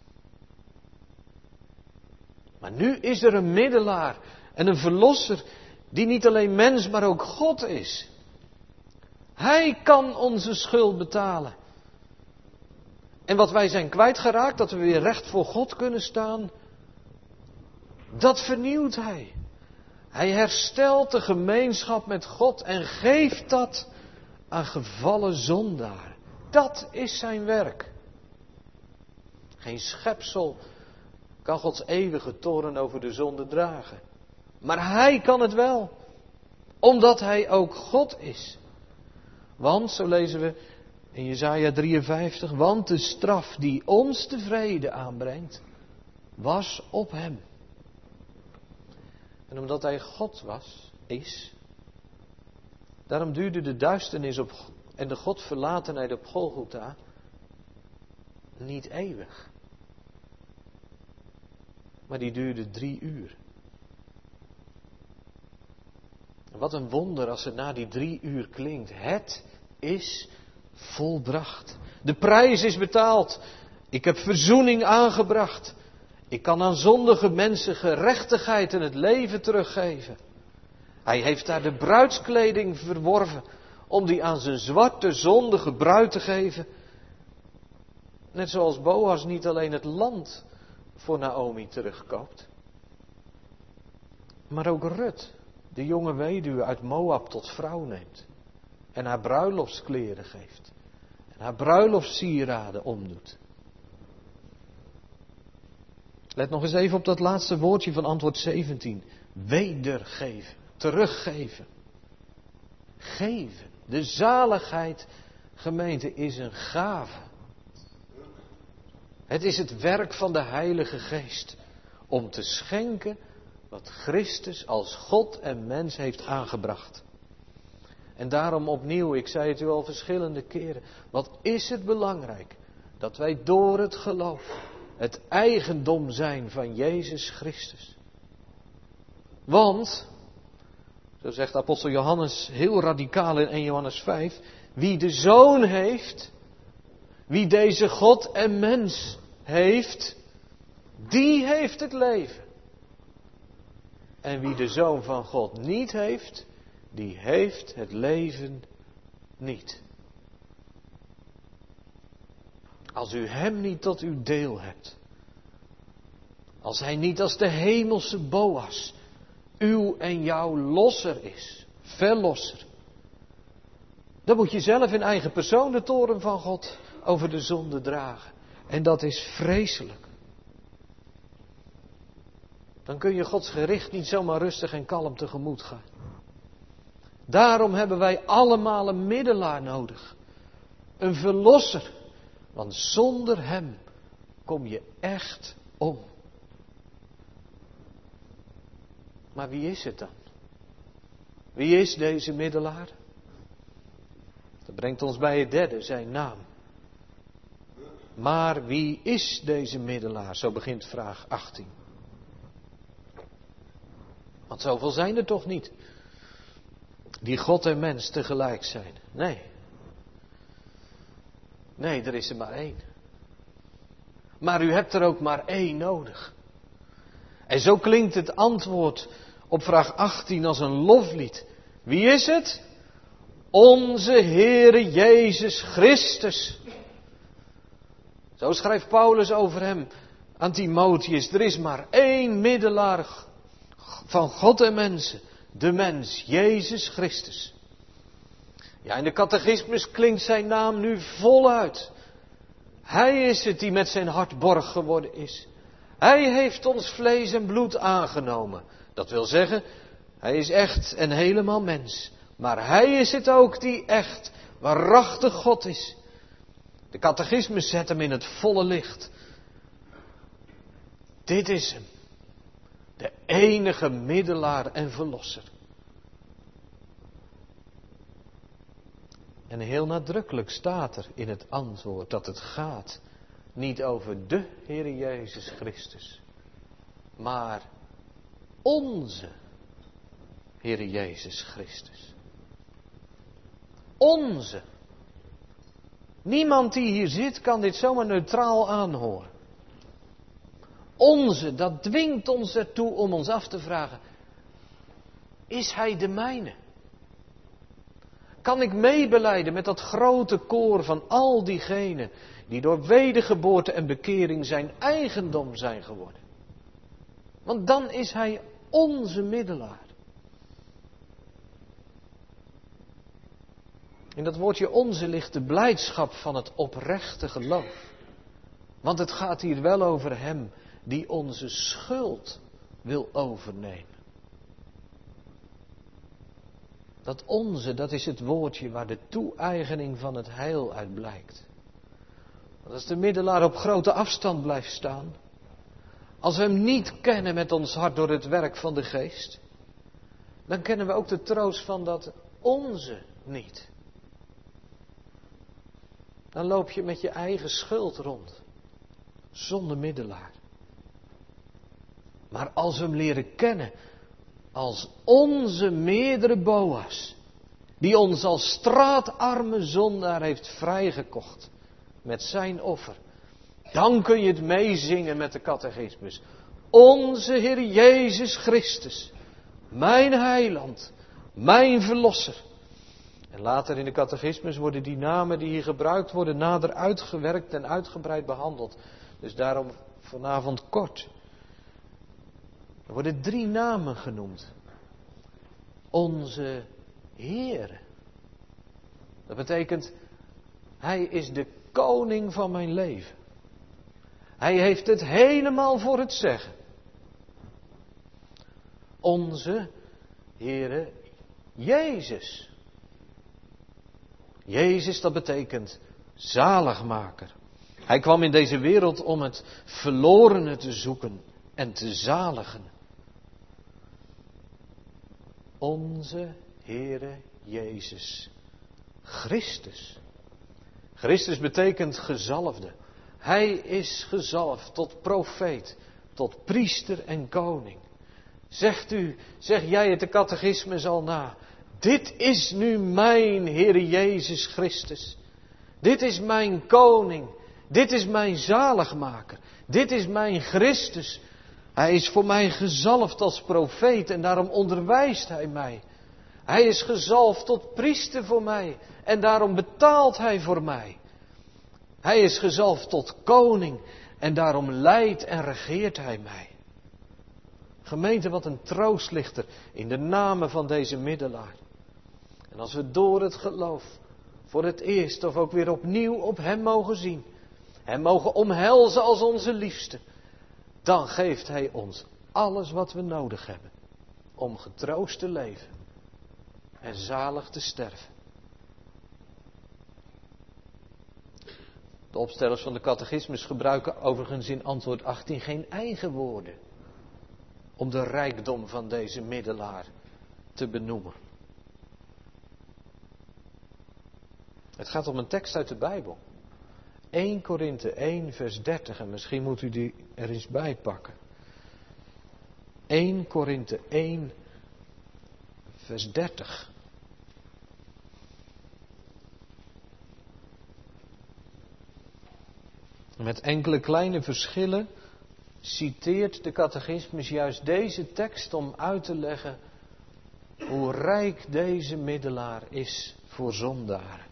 Maar nu is er een middelaar en een verlosser die niet alleen mens, maar ook God is. Hij kan onze schuld betalen. En wat wij zijn kwijtgeraakt, dat we weer recht voor God kunnen staan, dat vernieuwt Hij. Hij herstelt de gemeenschap met God en geeft dat aan gevallen zondaar. Dat is zijn werk. Geen schepsel kan Gods eeuwige toorn over de zonde dragen. Maar Hij kan het wel, omdat Hij ook God is. Want, zo lezen we in Jesaja drieënvijftig, want de straf die ons de vrede aanbrengt, was op Hem. En omdat Hij God was, is, daarom duurde de duisternis op, en de Godverlatenheid op Golgotha niet eeuwig. Maar die duurde drie uur. Wat een wonder als het na die drie uur klinkt. Het is volbracht. De prijs is betaald. Ik heb verzoening aangebracht. Ik kan aan zondige mensen gerechtigheid en het leven teruggeven. Hij heeft daar de bruidskleding verworven om die aan zijn zwarte zondige bruid te geven. Net zoals Boas niet alleen het land voor Naomi terugkoopt, maar ook Rut, de jonge weduwe uit Moab, tot vrouw neemt. En haar bruiloftskleren geeft. En haar bruiloftssieraden omdoet. Let nog eens even op dat laatste woordje van antwoord zeventien. Wedergeven. Teruggeven. Geven. De zaligheid, gemeente, is een gave. Het is het werk van de Heilige Geest. Om te schenken wat Christus als God en mens heeft aangebracht. En daarom opnieuw, ik zei het u al verschillende keren. Wat is het belangrijk dat wij door het geloof het eigendom zijn van Jezus Christus. Want, zo zegt apostel Johannes heel radicaal in eerste Johannes vijf, wie de Zoon heeft, Wie deze God en mens heeft, die heeft het leven. En wie de Zoon van God niet heeft, die heeft het leven niet. Als u hem niet tot uw deel hebt, als hij niet als de hemelse Boas uw en jouw losser is, verlosser, dan moet je zelf in eigen persoon de toorn van God over de zonde dragen. En dat is vreselijk. Dan kun je Gods gericht niet zomaar rustig en kalm tegemoet gaan. Daarom hebben wij allemaal een middelaar nodig. Een verlosser. Want zonder hem kom je echt om. Maar wie is het dan? Wie is deze middelaar? Dat brengt ons bij het derde, zijn naam. Maar wie is deze middelaar? Zo begint vraag achttien. Want zoveel zijn er toch niet, die God en mens tegelijk zijn. Nee. Nee, er is er maar één. Maar u hebt er ook maar één nodig. En zo klinkt het antwoord op vraag achttien als een loflied. Wie is het? Onze Heere Jezus Christus. Zo schrijft Paulus over hem aan Timotheus. Er is maar één middelaar van God en mensen. De mens, Jezus Christus. Ja, in de catechismus klinkt zijn naam nu voluit. Hij is het die met zijn hart borg geworden is. Hij heeft ons vlees en bloed aangenomen. Dat wil zeggen, hij is echt en helemaal mens. Maar hij is het ook die echt, waarachtig God is. De catechismus zet hem in het volle licht. Dit is hem. De enige middelaar en verlosser. En heel nadrukkelijk staat er in het antwoord dat het gaat niet over de Heere Jezus Christus, maar onze Heere Jezus Christus. Onze. Niemand die hier zit kan dit zomaar neutraal aanhoren. Onze, dat dwingt ons ertoe om ons af te vragen, is hij de mijne? Kan ik meebelijden met dat grote koor van al diegenen die door wedergeboorte en bekering zijn eigendom zijn geworden? Want dan is hij onze middelaar. In dat woordje onze ligt de blijdschap van het oprechte geloof. Want het gaat hier wel over hem die onze schuld wil overnemen. Dat onze, dat is het woordje waar de toe-eigening van het heil uit blijkt. Want als de middelaar op grote afstand blijft staan, als we hem niet kennen met ons hart door het werk van de geest, dan kennen we ook de troost van dat onze niet. Dan loop je met je eigen schuld rond, zonder middelaar. Maar als we hem leren kennen als onze meerdere Boas, die ons als straatarme zondaar heeft vrijgekocht met zijn offer, dan kun je het meezingen met de catechismus. Onze Heer Jezus Christus, mijn heiland, mijn verlosser. En later in de catechismus worden die namen die hier gebruikt worden nader uitgewerkt en uitgebreid behandeld. Dus daarom vanavond kort. Er worden drie namen genoemd. Onze Heere. Dat betekent, hij is de koning van mijn leven. Hij heeft het helemaal voor het zeggen. Onze Heere Jezus. Jezus, dat betekent zaligmaker. Hij kwam in deze wereld om het verlorene te zoeken en te zaligen. Onze Heere Jezus Christus. Christus betekent gezalfde. Hij is gezalfd tot profeet, tot priester en koning. Zegt u, zeg jij het de catechismus al na. Dit is nu mijn Heere Jezus Christus, Dit is mijn koning. Dit is mijn zaligmaker. Dit is mijn Christus. Hij is voor mij gezalfd als profeet en daarom onderwijst hij mij. Hij is gezalfd tot priester voor mij en daarom betaalt hij voor mij. Hij is gezalfd tot koning en daarom leidt en regeert hij mij. Gemeente, wat een troost ligt er in de namen van deze middelaar. En als we door het geloof voor het eerst of ook weer opnieuw op hem mogen zien, hem mogen omhelzen als onze liefste, dan geeft hij ons alles wat we nodig hebben om getroost te leven en zalig te sterven. De opstellers van de catechismus gebruiken overigens in antwoord achttien geen eigen woorden om de rijkdom van deze middelaar te benoemen. Het gaat om een tekst uit de Bijbel. Eerste Korinthe één vers dertig en misschien moet u die er eens bij pakken. Eerste Korinthe één vers dertig. Met enkele kleine verschillen citeert de catechismus juist deze tekst om uit te leggen hoe rijk deze middelaar is voor zondaren.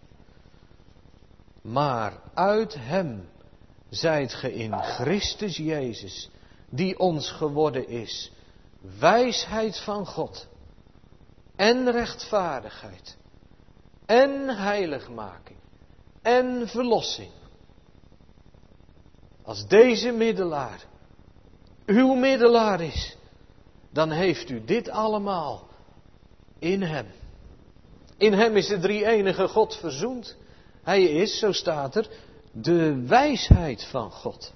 Maar uit hem zijt ge in Christus Jezus, die ons geworden is, wijsheid van God en rechtvaardigheid en heiligmaking en verlossing. Als deze middelaar uw middelaar is, dan heeft u dit allemaal in hem. In hem is de drie-enige God verzoend. Hij is, zo staat er, de wijsheid van God.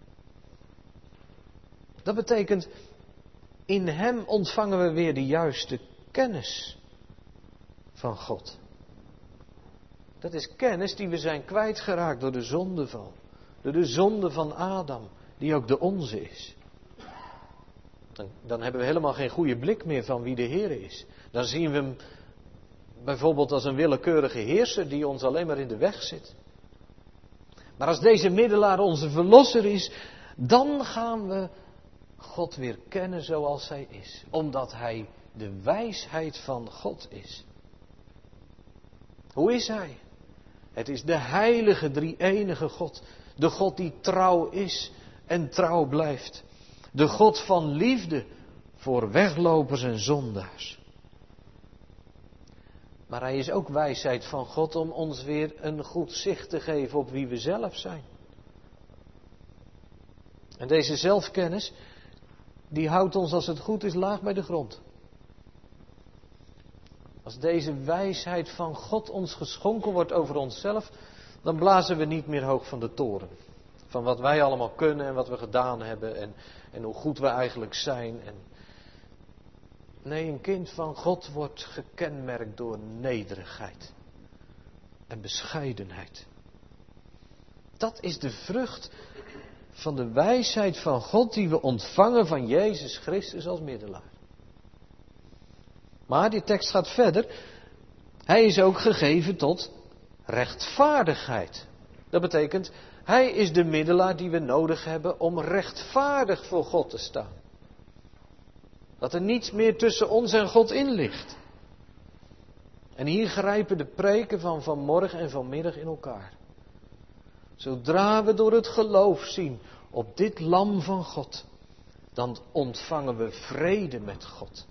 Dat betekent, in hem ontvangen we weer de juiste kennis van God. Dat is kennis die we zijn kwijtgeraakt door de zondeval. Door de zonde van Adam, die ook de onze is. Dan, dan hebben we helemaal geen goede blik meer van wie de Heer is. Dan zien we hem bijvoorbeeld als een willekeurige heerser die ons alleen maar in de weg zit. Maar als deze middelaar onze verlosser is, dan gaan we God weer kennen zoals hij is. Omdat hij de wijsheid van God is. Hoe is hij? Het is de heilige drie-enige God. De God die trouw is en trouw blijft. De God van liefde voor weglopers en zondaars. Maar hij is ook wijsheid van God om ons weer een goed zicht te geven op wie we zelf zijn. En deze zelfkennis, die houdt ons als het goed is laag bij de grond. Als deze wijsheid van God ons geschonken wordt over onszelf, dan blazen we niet meer hoog van de toren. Van wat wij allemaal kunnen en wat we gedaan hebben en, en hoe goed we eigenlijk zijn. En... Nee, een kind van God wordt gekenmerkt door nederigheid en bescheidenheid. Dat is de vrucht van de wijsheid van God die we ontvangen van Jezus Christus als middelaar. Maar die tekst gaat verder. Hij is ook gegeven tot rechtvaardigheid. Dat betekent, hij is de middelaar die we nodig hebben om rechtvaardig voor God te staan. Dat er niets meer tussen ons en God in ligt. En hier grijpen de preken van vanmorgen en vanmiddag in elkaar. Zodra we door het geloof zien op dit lam van God, dan ontvangen we vrede met God.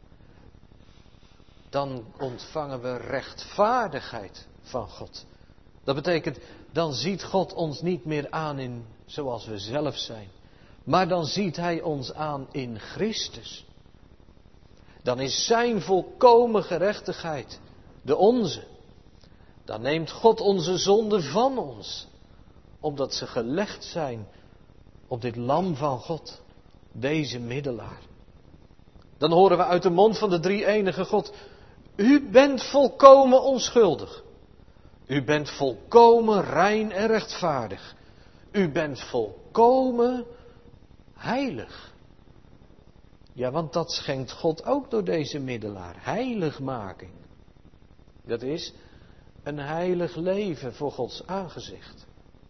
Dan ontvangen we rechtvaardigheid van God. Dat betekent, dan ziet God ons niet meer aan in zoals we zelf zijn. Maar dan ziet hij ons aan in Christus. Dan is zijn volkomen gerechtigheid de onze. Dan neemt God onze zonden van ons. Omdat ze gelegd zijn op dit lam van God. Deze middelaar. Dan horen we uit de mond van de drie-enige God. U bent volkomen onschuldig. U bent volkomen rein en rechtvaardig. U bent volkomen heilig. Ja, want dat schenkt God ook door deze middelaar. Heiligmaking. Dat is, een heilig leven voor Gods aangezicht.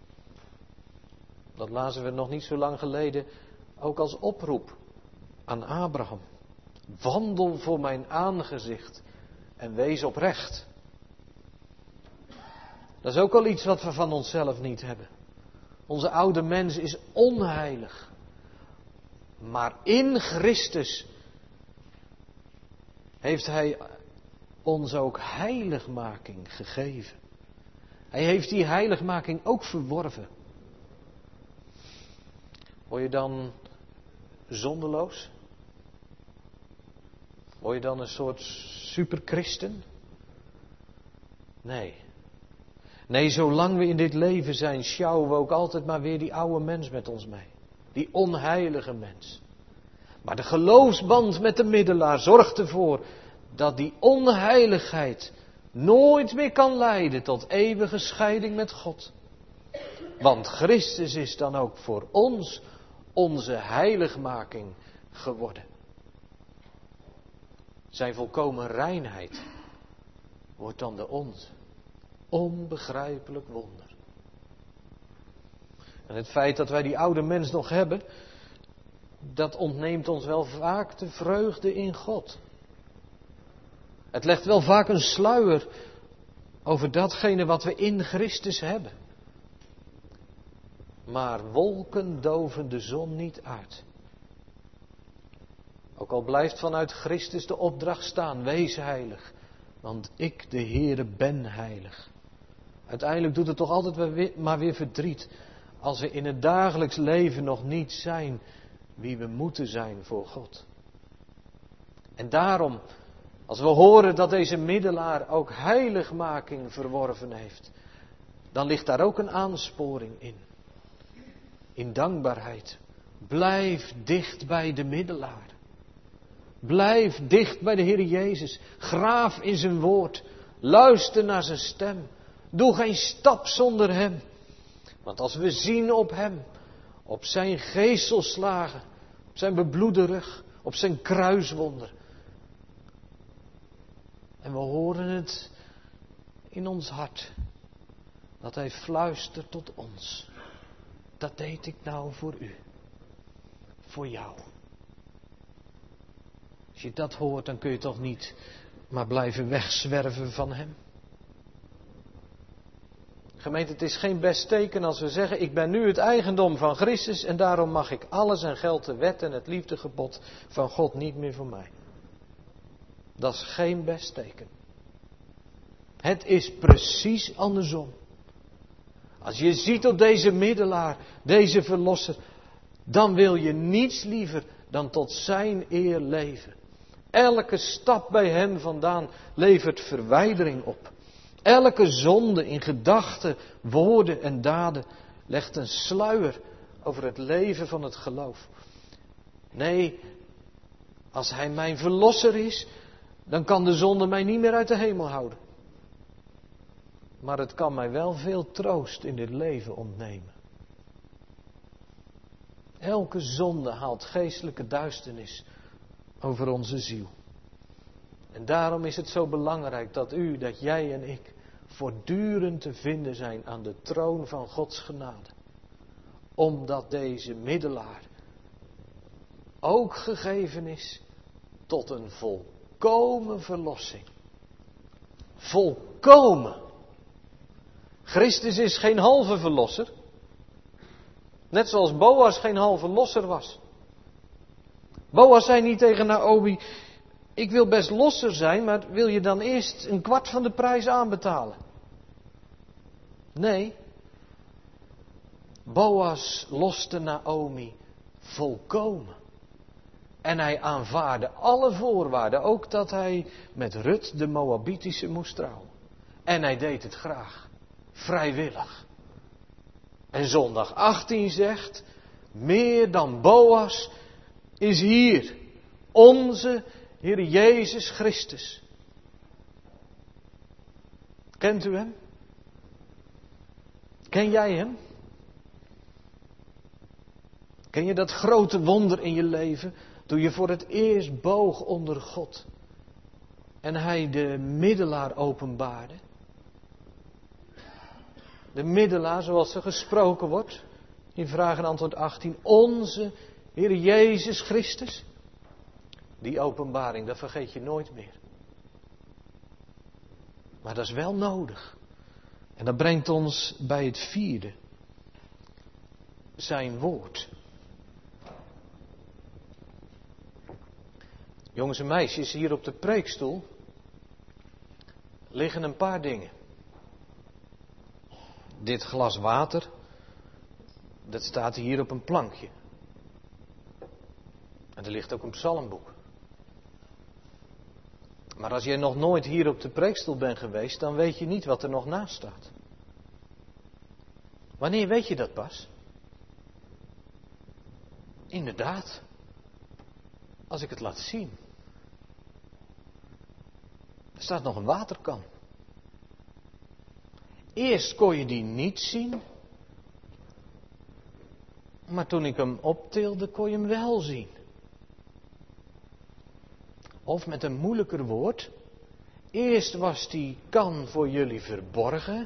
Dat lazen we nog niet zo lang geleden ook als oproep aan Abraham. Wandel voor mijn aangezicht en wees oprecht. Dat is ook al iets wat we van onszelf niet hebben. Onze oude mens is onheilig. Maar in Christus heeft Hij ons ook heiligmaking gegeven. Hij heeft die heiligmaking ook verworven. Word je dan zondeloos? Word je dan een soort superchristen? Nee. Nee, zolang we in dit leven zijn, sjouwen we ook altijd maar weer die oude mens met ons mee. Die onheilige mens. Maar de geloofsband met de middelaar zorgt ervoor dat die onheiligheid nooit meer kan leiden tot eeuwige scheiding met God. Want Christus is dan ook voor ons onze heiligmaking geworden. Zijn volkomen reinheid wordt dan de onze. Onbegrijpelijk wonder. En het feit dat wij die oude mens nog hebben, dat ontneemt ons wel vaak de vreugde in God. Het legt wel vaak een sluier over datgene wat we in Christus hebben. Maar wolken doven de zon niet uit. Ook al blijft vanuit Christus de opdracht staan, wees heilig, want ik, de Heere, ben heilig. Uiteindelijk doet het toch altijd maar weer verdriet als we in het dagelijks leven nog niet zijn wie we moeten zijn voor God. En daarom, als we horen dat deze middelaar ook heiligmaking verworven heeft, dan ligt daar ook een aansporing in. In dankbaarheid. Blijf dicht bij de middelaar. Blijf dicht bij de Heer Jezus. Graaf in zijn woord. Luister naar zijn stem. Doe geen stap zonder hem. Want als we zien op hem, op zijn geeselslagen, op zijn bebloede rug, op zijn kruiswonder. En we horen het in ons hart. Dat hij fluistert tot ons. Dat deed ik nou voor u. Voor jou. Als je dat hoort, dan kun je toch niet maar blijven wegzwerven van hem. Gemeente, het is geen best teken als we zeggen, ik ben nu het eigendom van Christus en daarom mag ik alles en geldt de wet en het liefdegebod van God niet meer voor mij. Dat is geen best teken. Het is precies andersom. Als je ziet op deze middelaar, deze verlosser, dan wil je niets liever dan tot zijn eer leven. Elke stap bij hem vandaan levert verwijdering op. Elke zonde in gedachten, woorden en daden legt een sluier over het leven van het geloof. Nee, als hij mijn verlosser is, dan kan de zonde mij niet meer uit de hemel houden. Maar het kan mij wel veel troost in dit leven ontnemen. Elke zonde haalt geestelijke duisternis over onze ziel. En daarom is het zo belangrijk dat u, dat jij en ik voortdurend te vinden zijn aan de troon van Gods genade. Omdat deze middelaar ook gegeven is tot een volkomen verlossing. Volkomen. Christus is geen halve verlosser. Net zoals Boas geen halve losser was. Boas zei niet tegen Naomi, ik wil best losser zijn, maar wil je dan eerst een kwart van de prijs aanbetalen? Nee. Boas loste Naomi volkomen. En hij aanvaarde alle voorwaarden, ook dat hij met Rut de Moabitische moest trouwen. En hij deed het graag, vrijwillig. En zondag achttien zegt, meer dan Boas is hier, onze Heer Jezus Christus. Kent u hem? Ken jij hem? Ken je dat grote wonder in je leven, toen je voor het eerst boog onder God en hij de middelaar openbaarde? De middelaar, zoals er gesproken wordt. In vraag en antwoord achttien. Onze Heer Jezus Christus. Die openbaring, dat vergeet je nooit meer. Maar dat is wel nodig. En dat brengt ons bij het vierde. Zijn woord. Jongens en meisjes, hier op de preekstoel liggen een paar dingen. Dit glas water, dat staat hier op een plankje. En er ligt ook een psalmboek. Maar als jij nog nooit hier op de preekstoel bent geweest, dan weet je niet wat er nog naast staat. Wanneer weet je dat pas? Inderdaad. Als ik het laat zien. Er staat nog een waterkan. Eerst kon je die niet zien. Maar toen ik hem optilde, kon je hem wel zien. Of met een moeilijker woord. Eerst was die kan voor jullie verborgen.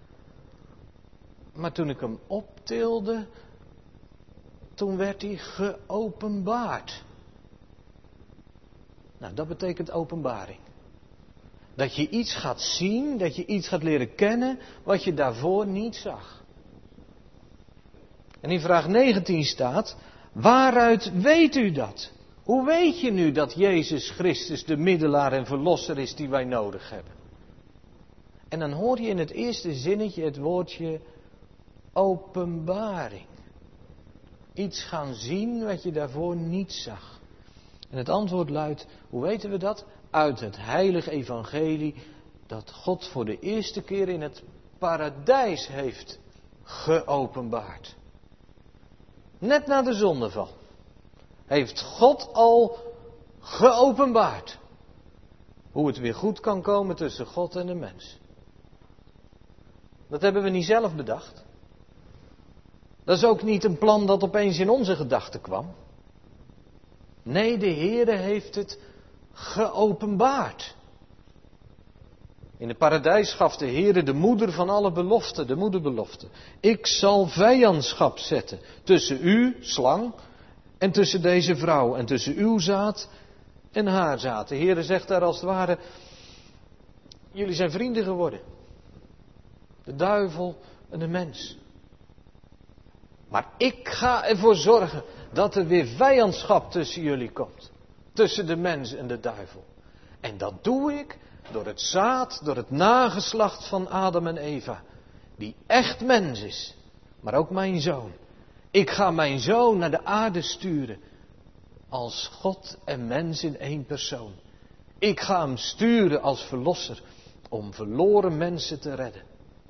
Maar toen ik hem optilde, toen werd hij geopenbaard. Nou, dat betekent openbaring. Dat je iets gaat zien, dat je iets gaat leren kennen wat je daarvoor niet zag. En in vraag negentien staat, waaruit weet u dat? Hoe weet je nu dat Jezus Christus de middelaar en verlosser is die wij nodig hebben? En dan hoor je in het eerste zinnetje het woordje openbaring. Iets gaan zien wat je daarvoor niet zag. En het antwoord luidt, hoe weten we dat? Uit het heilige evangelie dat God voor de eerste keer in het paradijs heeft geopenbaard. Net na de zondeval heeft God al geopenbaard hoe het weer goed kan komen tussen God en de mens. Dat hebben we niet zelf bedacht. Dat is ook niet een plan dat opeens in onze gedachten kwam. Nee, de Heere heeft het geopenbaard. In het paradijs gaf de Heere de moeder van alle beloften, de moederbelofte. Ik zal vijandschap zetten tussen u, slang, en tussen deze vrouw, en tussen uw zaad en haar zaad. De Heere zegt daar als het ware, jullie zijn vrienden geworden. De duivel en de mens. Maar ik ga ervoor zorgen dat er weer vijandschap tussen jullie komt. Tussen de mens en de duivel. En dat doe ik door het zaad, door het nageslacht van Adam en Eva. Die echt mens is. Maar ook mijn zoon. Ik ga mijn zoon naar de aarde sturen. Als God en mens in één persoon. Ik ga hem sturen als verlosser. Om verloren mensen te redden.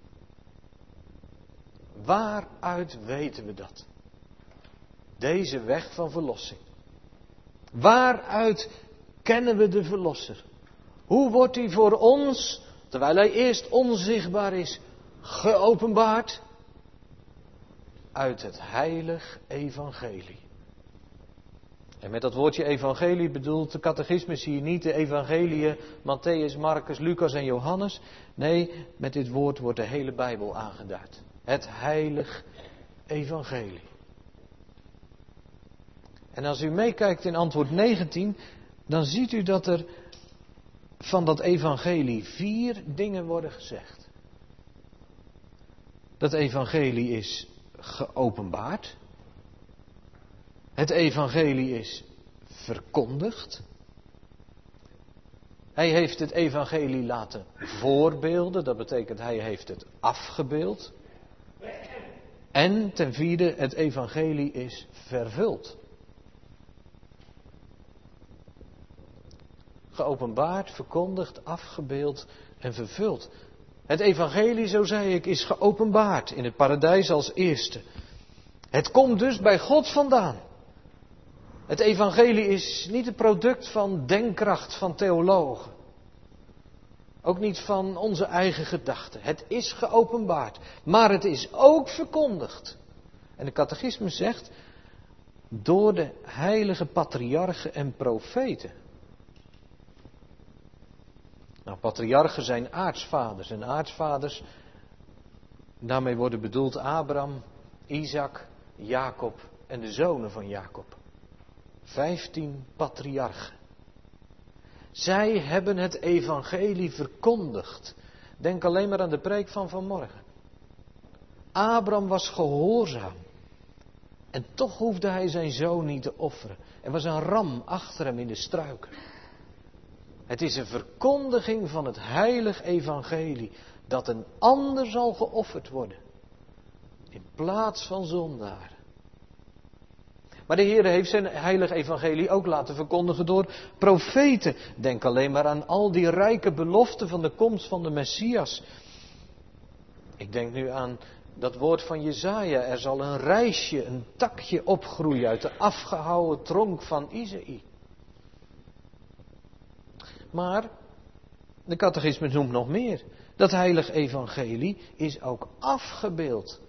Waaruit weten we dat? Deze weg van verlossing. Waaruit kennen we de verlosser? Hoe wordt hij voor ons, terwijl hij eerst onzichtbaar is, geopenbaard? Uit het heilig evangelie. En met dat woordje evangelie bedoelt de catechismus hier niet de evangeliën Matthäus, Marcus, Lucas en Johannes. Nee, met dit woord wordt de hele Bijbel aangeduid. Het heilig evangelie. En als u meekijkt in antwoord negentien, dan ziet u dat er van dat evangelie vier dingen worden gezegd. Dat evangelie is geopenbaard. Het evangelie is verkondigd. Hij heeft het evangelie laten voorbeelden, dat betekent hij heeft het afgebeeld. En ten vierde, het evangelie is vervuld. Geopenbaard, verkondigd, afgebeeld en vervuld. Het evangelie, zo zei ik, is geopenbaard in het paradijs als eerste. Het komt dus bij God vandaan. Het evangelie is niet het product van denkkracht van theologen. Ook niet van onze eigen gedachten. Het is geopenbaard. Maar het is ook verkondigd. En de catechismus zegt, door de heilige patriarchen en profeten. Nou, patriarchen zijn aartsvaders. En aartsvaders, Daarmee worden bedoeld Abraham, Isaac, Jacob en de zonen van Jacob. Vijftien patriarchen. Zij hebben het evangelie verkondigd. Denk alleen maar aan de preek van vanmorgen. Abraham was gehoorzaam. En toch hoefde hij zijn zoon niet te offeren. Er was een ram achter hem in de struiken. Het is een verkondiging van het heilig evangelie. Dat een ander zal geofferd worden. In plaats van zondaren. Maar de Heer heeft zijn heilig evangelie ook laten verkondigen door profeten. Denk alleen maar aan al die rijke beloften van de komst van de Messias. Ik denk nu aan dat woord van Jesaja. Er zal een rijsje, een takje opgroeien uit de afgehouwen tronk van Isaïe. Maar de catechisme noemt nog meer. Dat heilig evangelie is ook afgebeeld.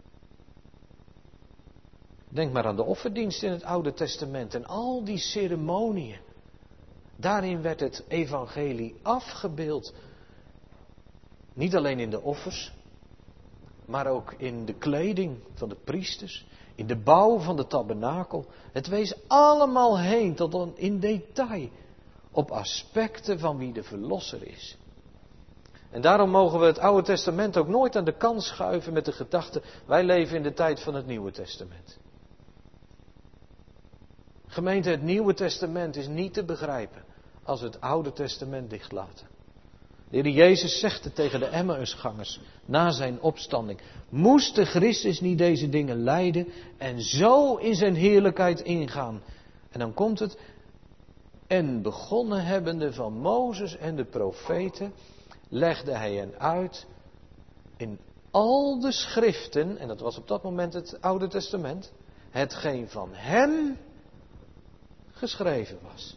Denk maar aan de offerdienst in het Oude Testament en al die ceremonieën. Daarin werd het evangelie afgebeeld. Niet alleen in de offers, maar ook in de kleding van de priesters, in de bouw van de tabernakel. Het wees allemaal heen tot dan in detail op aspecten van wie de verlosser is. En daarom mogen we het Oude Testament ook nooit aan de kant schuiven met de gedachte, wij leven in de tijd van het Nieuwe Testament. Gemeente, het Nieuwe Testament is niet te begrijpen als we het Oude Testament dichtlaten. De Heer Jezus zegt het tegen de Emmausgangers na zijn opstanding. Moest de Christus niet deze dingen lijden en zo in zijn heerlijkheid ingaan? En dan komt het, en begonnen hebbende van Mozes en de profeten, legde hij hen uit in al de schriften, en dat was op dat moment het Oude Testament, hetgeen van hem geschreven was.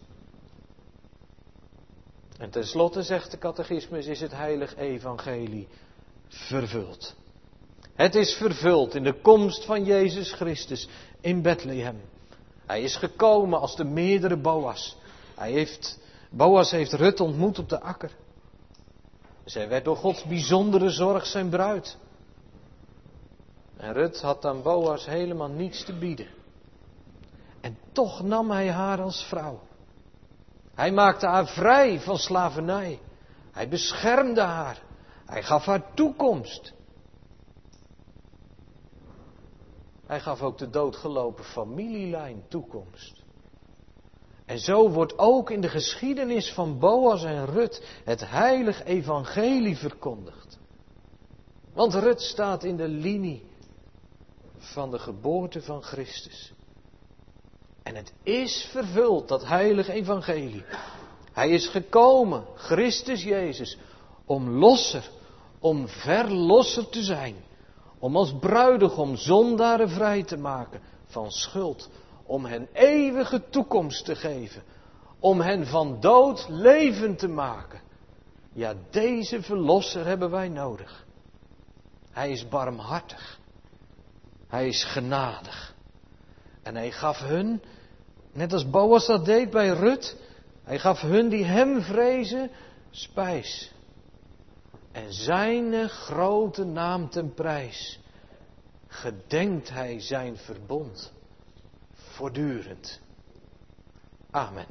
En tenslotte zegt de catechismus, is het heilig evangelie vervuld. Het is vervuld in de komst van Jezus Christus in Bethlehem. Hij is gekomen als de meerdere Boas. Hij heeft, Boas heeft Rut ontmoet op de akker. Zij werd door Gods bijzondere zorg zijn bruid. En Rut had aan Boas helemaal niets te bieden. En toch nam hij haar als vrouw. Hij maakte haar vrij van slavernij. Hij beschermde haar. Hij gaf haar toekomst. Hij gaf ook de doodgelopen familielijn toekomst. En zo wordt ook in de geschiedenis van Boas en Rut het heilig evangelie verkondigd. Want Rut staat in de linie van de geboorte van Christus. En het is vervuld, dat heilige evangelie. Hij is gekomen, Christus Jezus, om losser, om verlosser te zijn. Om als bruidegom zondaren vrij te maken van schuld. Om hen eeuwige toekomst te geven. Om hen van dood levend te maken. Ja, deze verlosser hebben wij nodig. Hij is barmhartig. Hij is genadig. En hij gaf hun, net als Boas dat deed bij Rut, hij gaf hun die hem vrezen, spijs. En zijn grote naam ten prijs gedenkt hij zijn verbond voortdurend. Amen.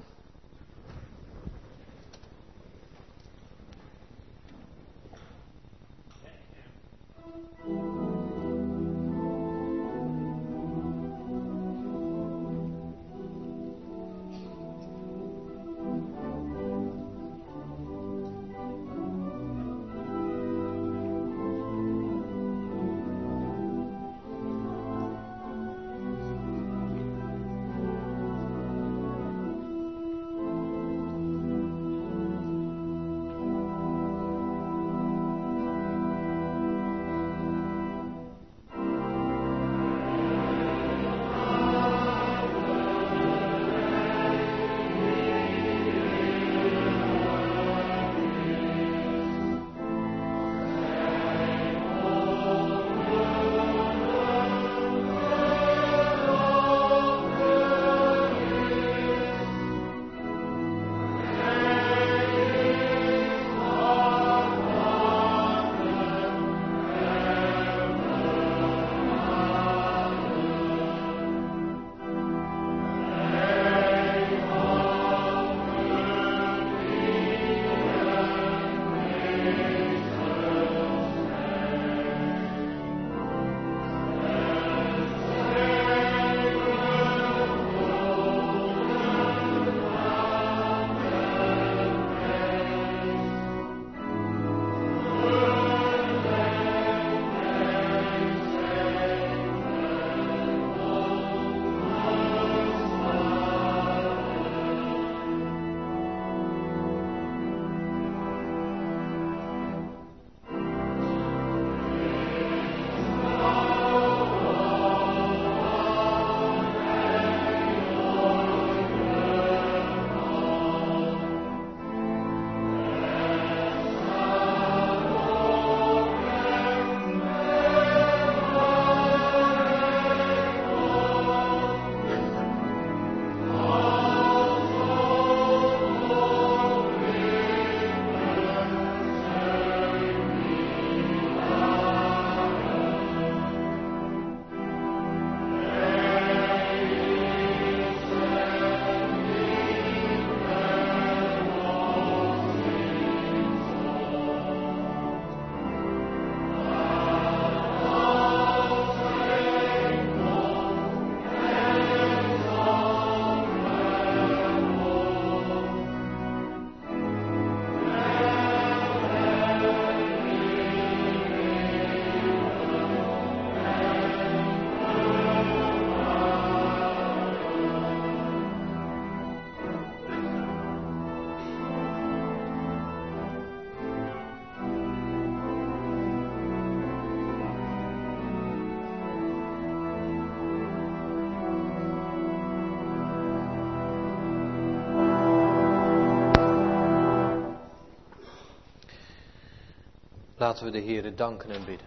Laten we de Heere danken en bidden.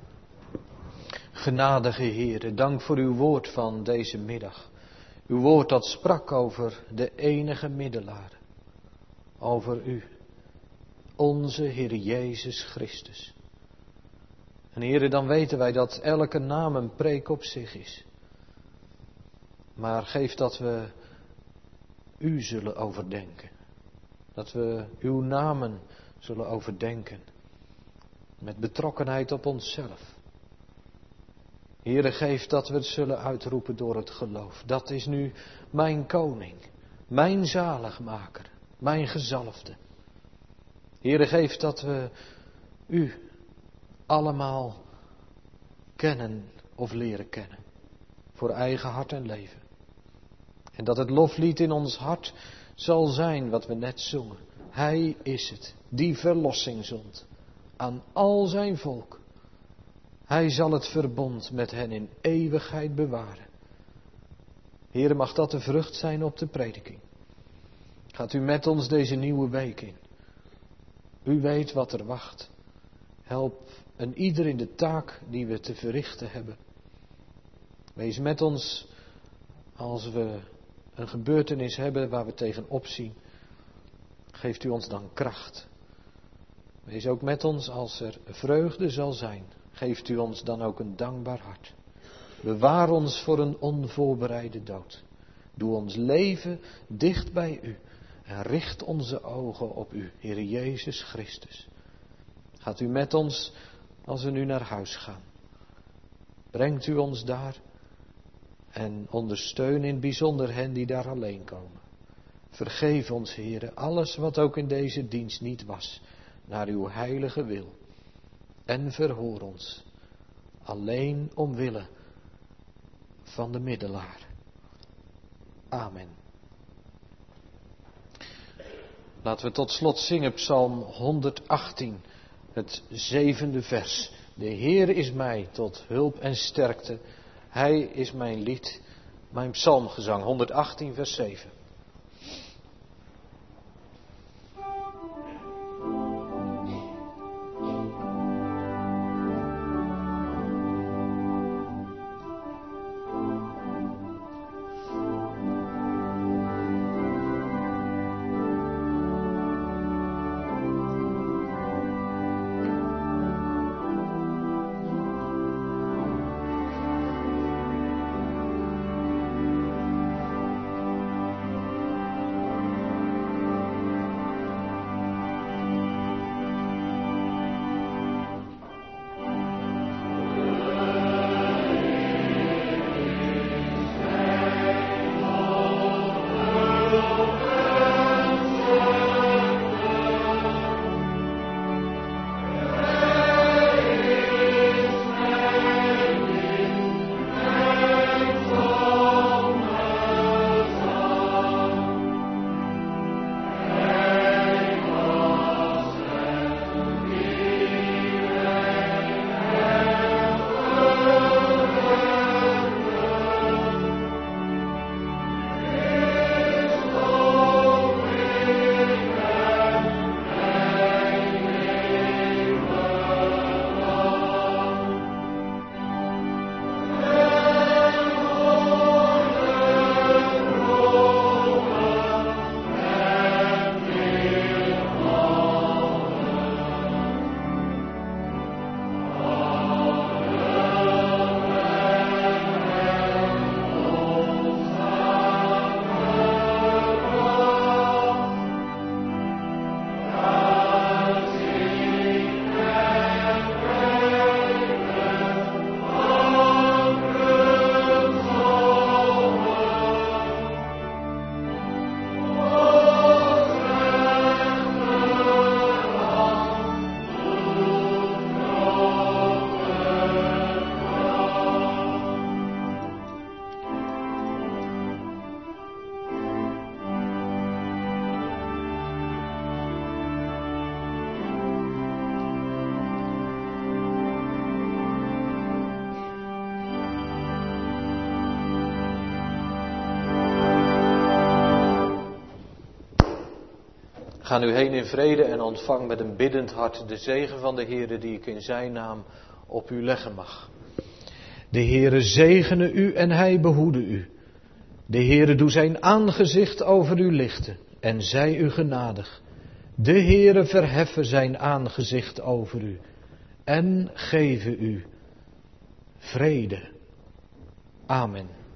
Genadige Heere, dank voor uw woord van deze middag. Uw woord dat sprak over de enige middelaar. Over u, onze Heer Jezus Christus. En Heere, dan weten wij dat elke naam een preek op zich is. Maar geef dat we u zullen overdenken. Dat we uw namen zullen overdenken. Met betrokkenheid op onszelf. Heere, geef dat we het zullen uitroepen door het geloof. Dat is nu mijn koning, mijn zaligmaker, mijn gezalfde. Heere, geef dat we u allemaal kennen of leren kennen. Voor eigen hart en leven. En dat het loflied in ons hart zal zijn wat we net zongen. Hij is het, die verlossing zond aan al zijn volk. Hij zal het verbond met hen in eeuwigheid bewaren. Heere, mag dat de vrucht zijn op de prediking. Gaat u met ons deze nieuwe week in. U weet wat er wacht. Help een ieder in de taak die we te verrichten hebben. Wees met ons als we een gebeurtenis hebben waar we tegenop zien. Geeft u ons dan kracht. Wees ook met ons als er vreugde zal zijn. Geeft u ons dan ook een dankbaar hart. Bewaar ons voor een onvoorbereide dood. Doe ons leven dicht bij u. En richt onze ogen op u, Heer Jezus Christus. Gaat u met ons als we nu naar huis gaan. Brengt u ons daar. En ondersteun in het bijzonder hen die daar alleen komen. Vergeef ons, Heere, alles wat ook in deze dienst niet was. Naar uw heilige wil. En verhoor ons. Alleen omwille van de middelaar. Amen. Laten we tot slot zingen Psalm honderdachttien. Het zevende vers. De Heer is mij tot hulp en sterkte. Hij is mijn lied, mijn psalmgezang. honderdachttien vers zeven. Ga nu heen in vrede en ontvang met een biddend hart de zegen van de Heere die ik in zijn naam op u leggen mag. De Heere zegene u en hij behoede u. De Heere doe zijn aangezicht over u lichten en zij u genadig. De Heere verheffen zijn aangezicht over u en geven u vrede. Amen.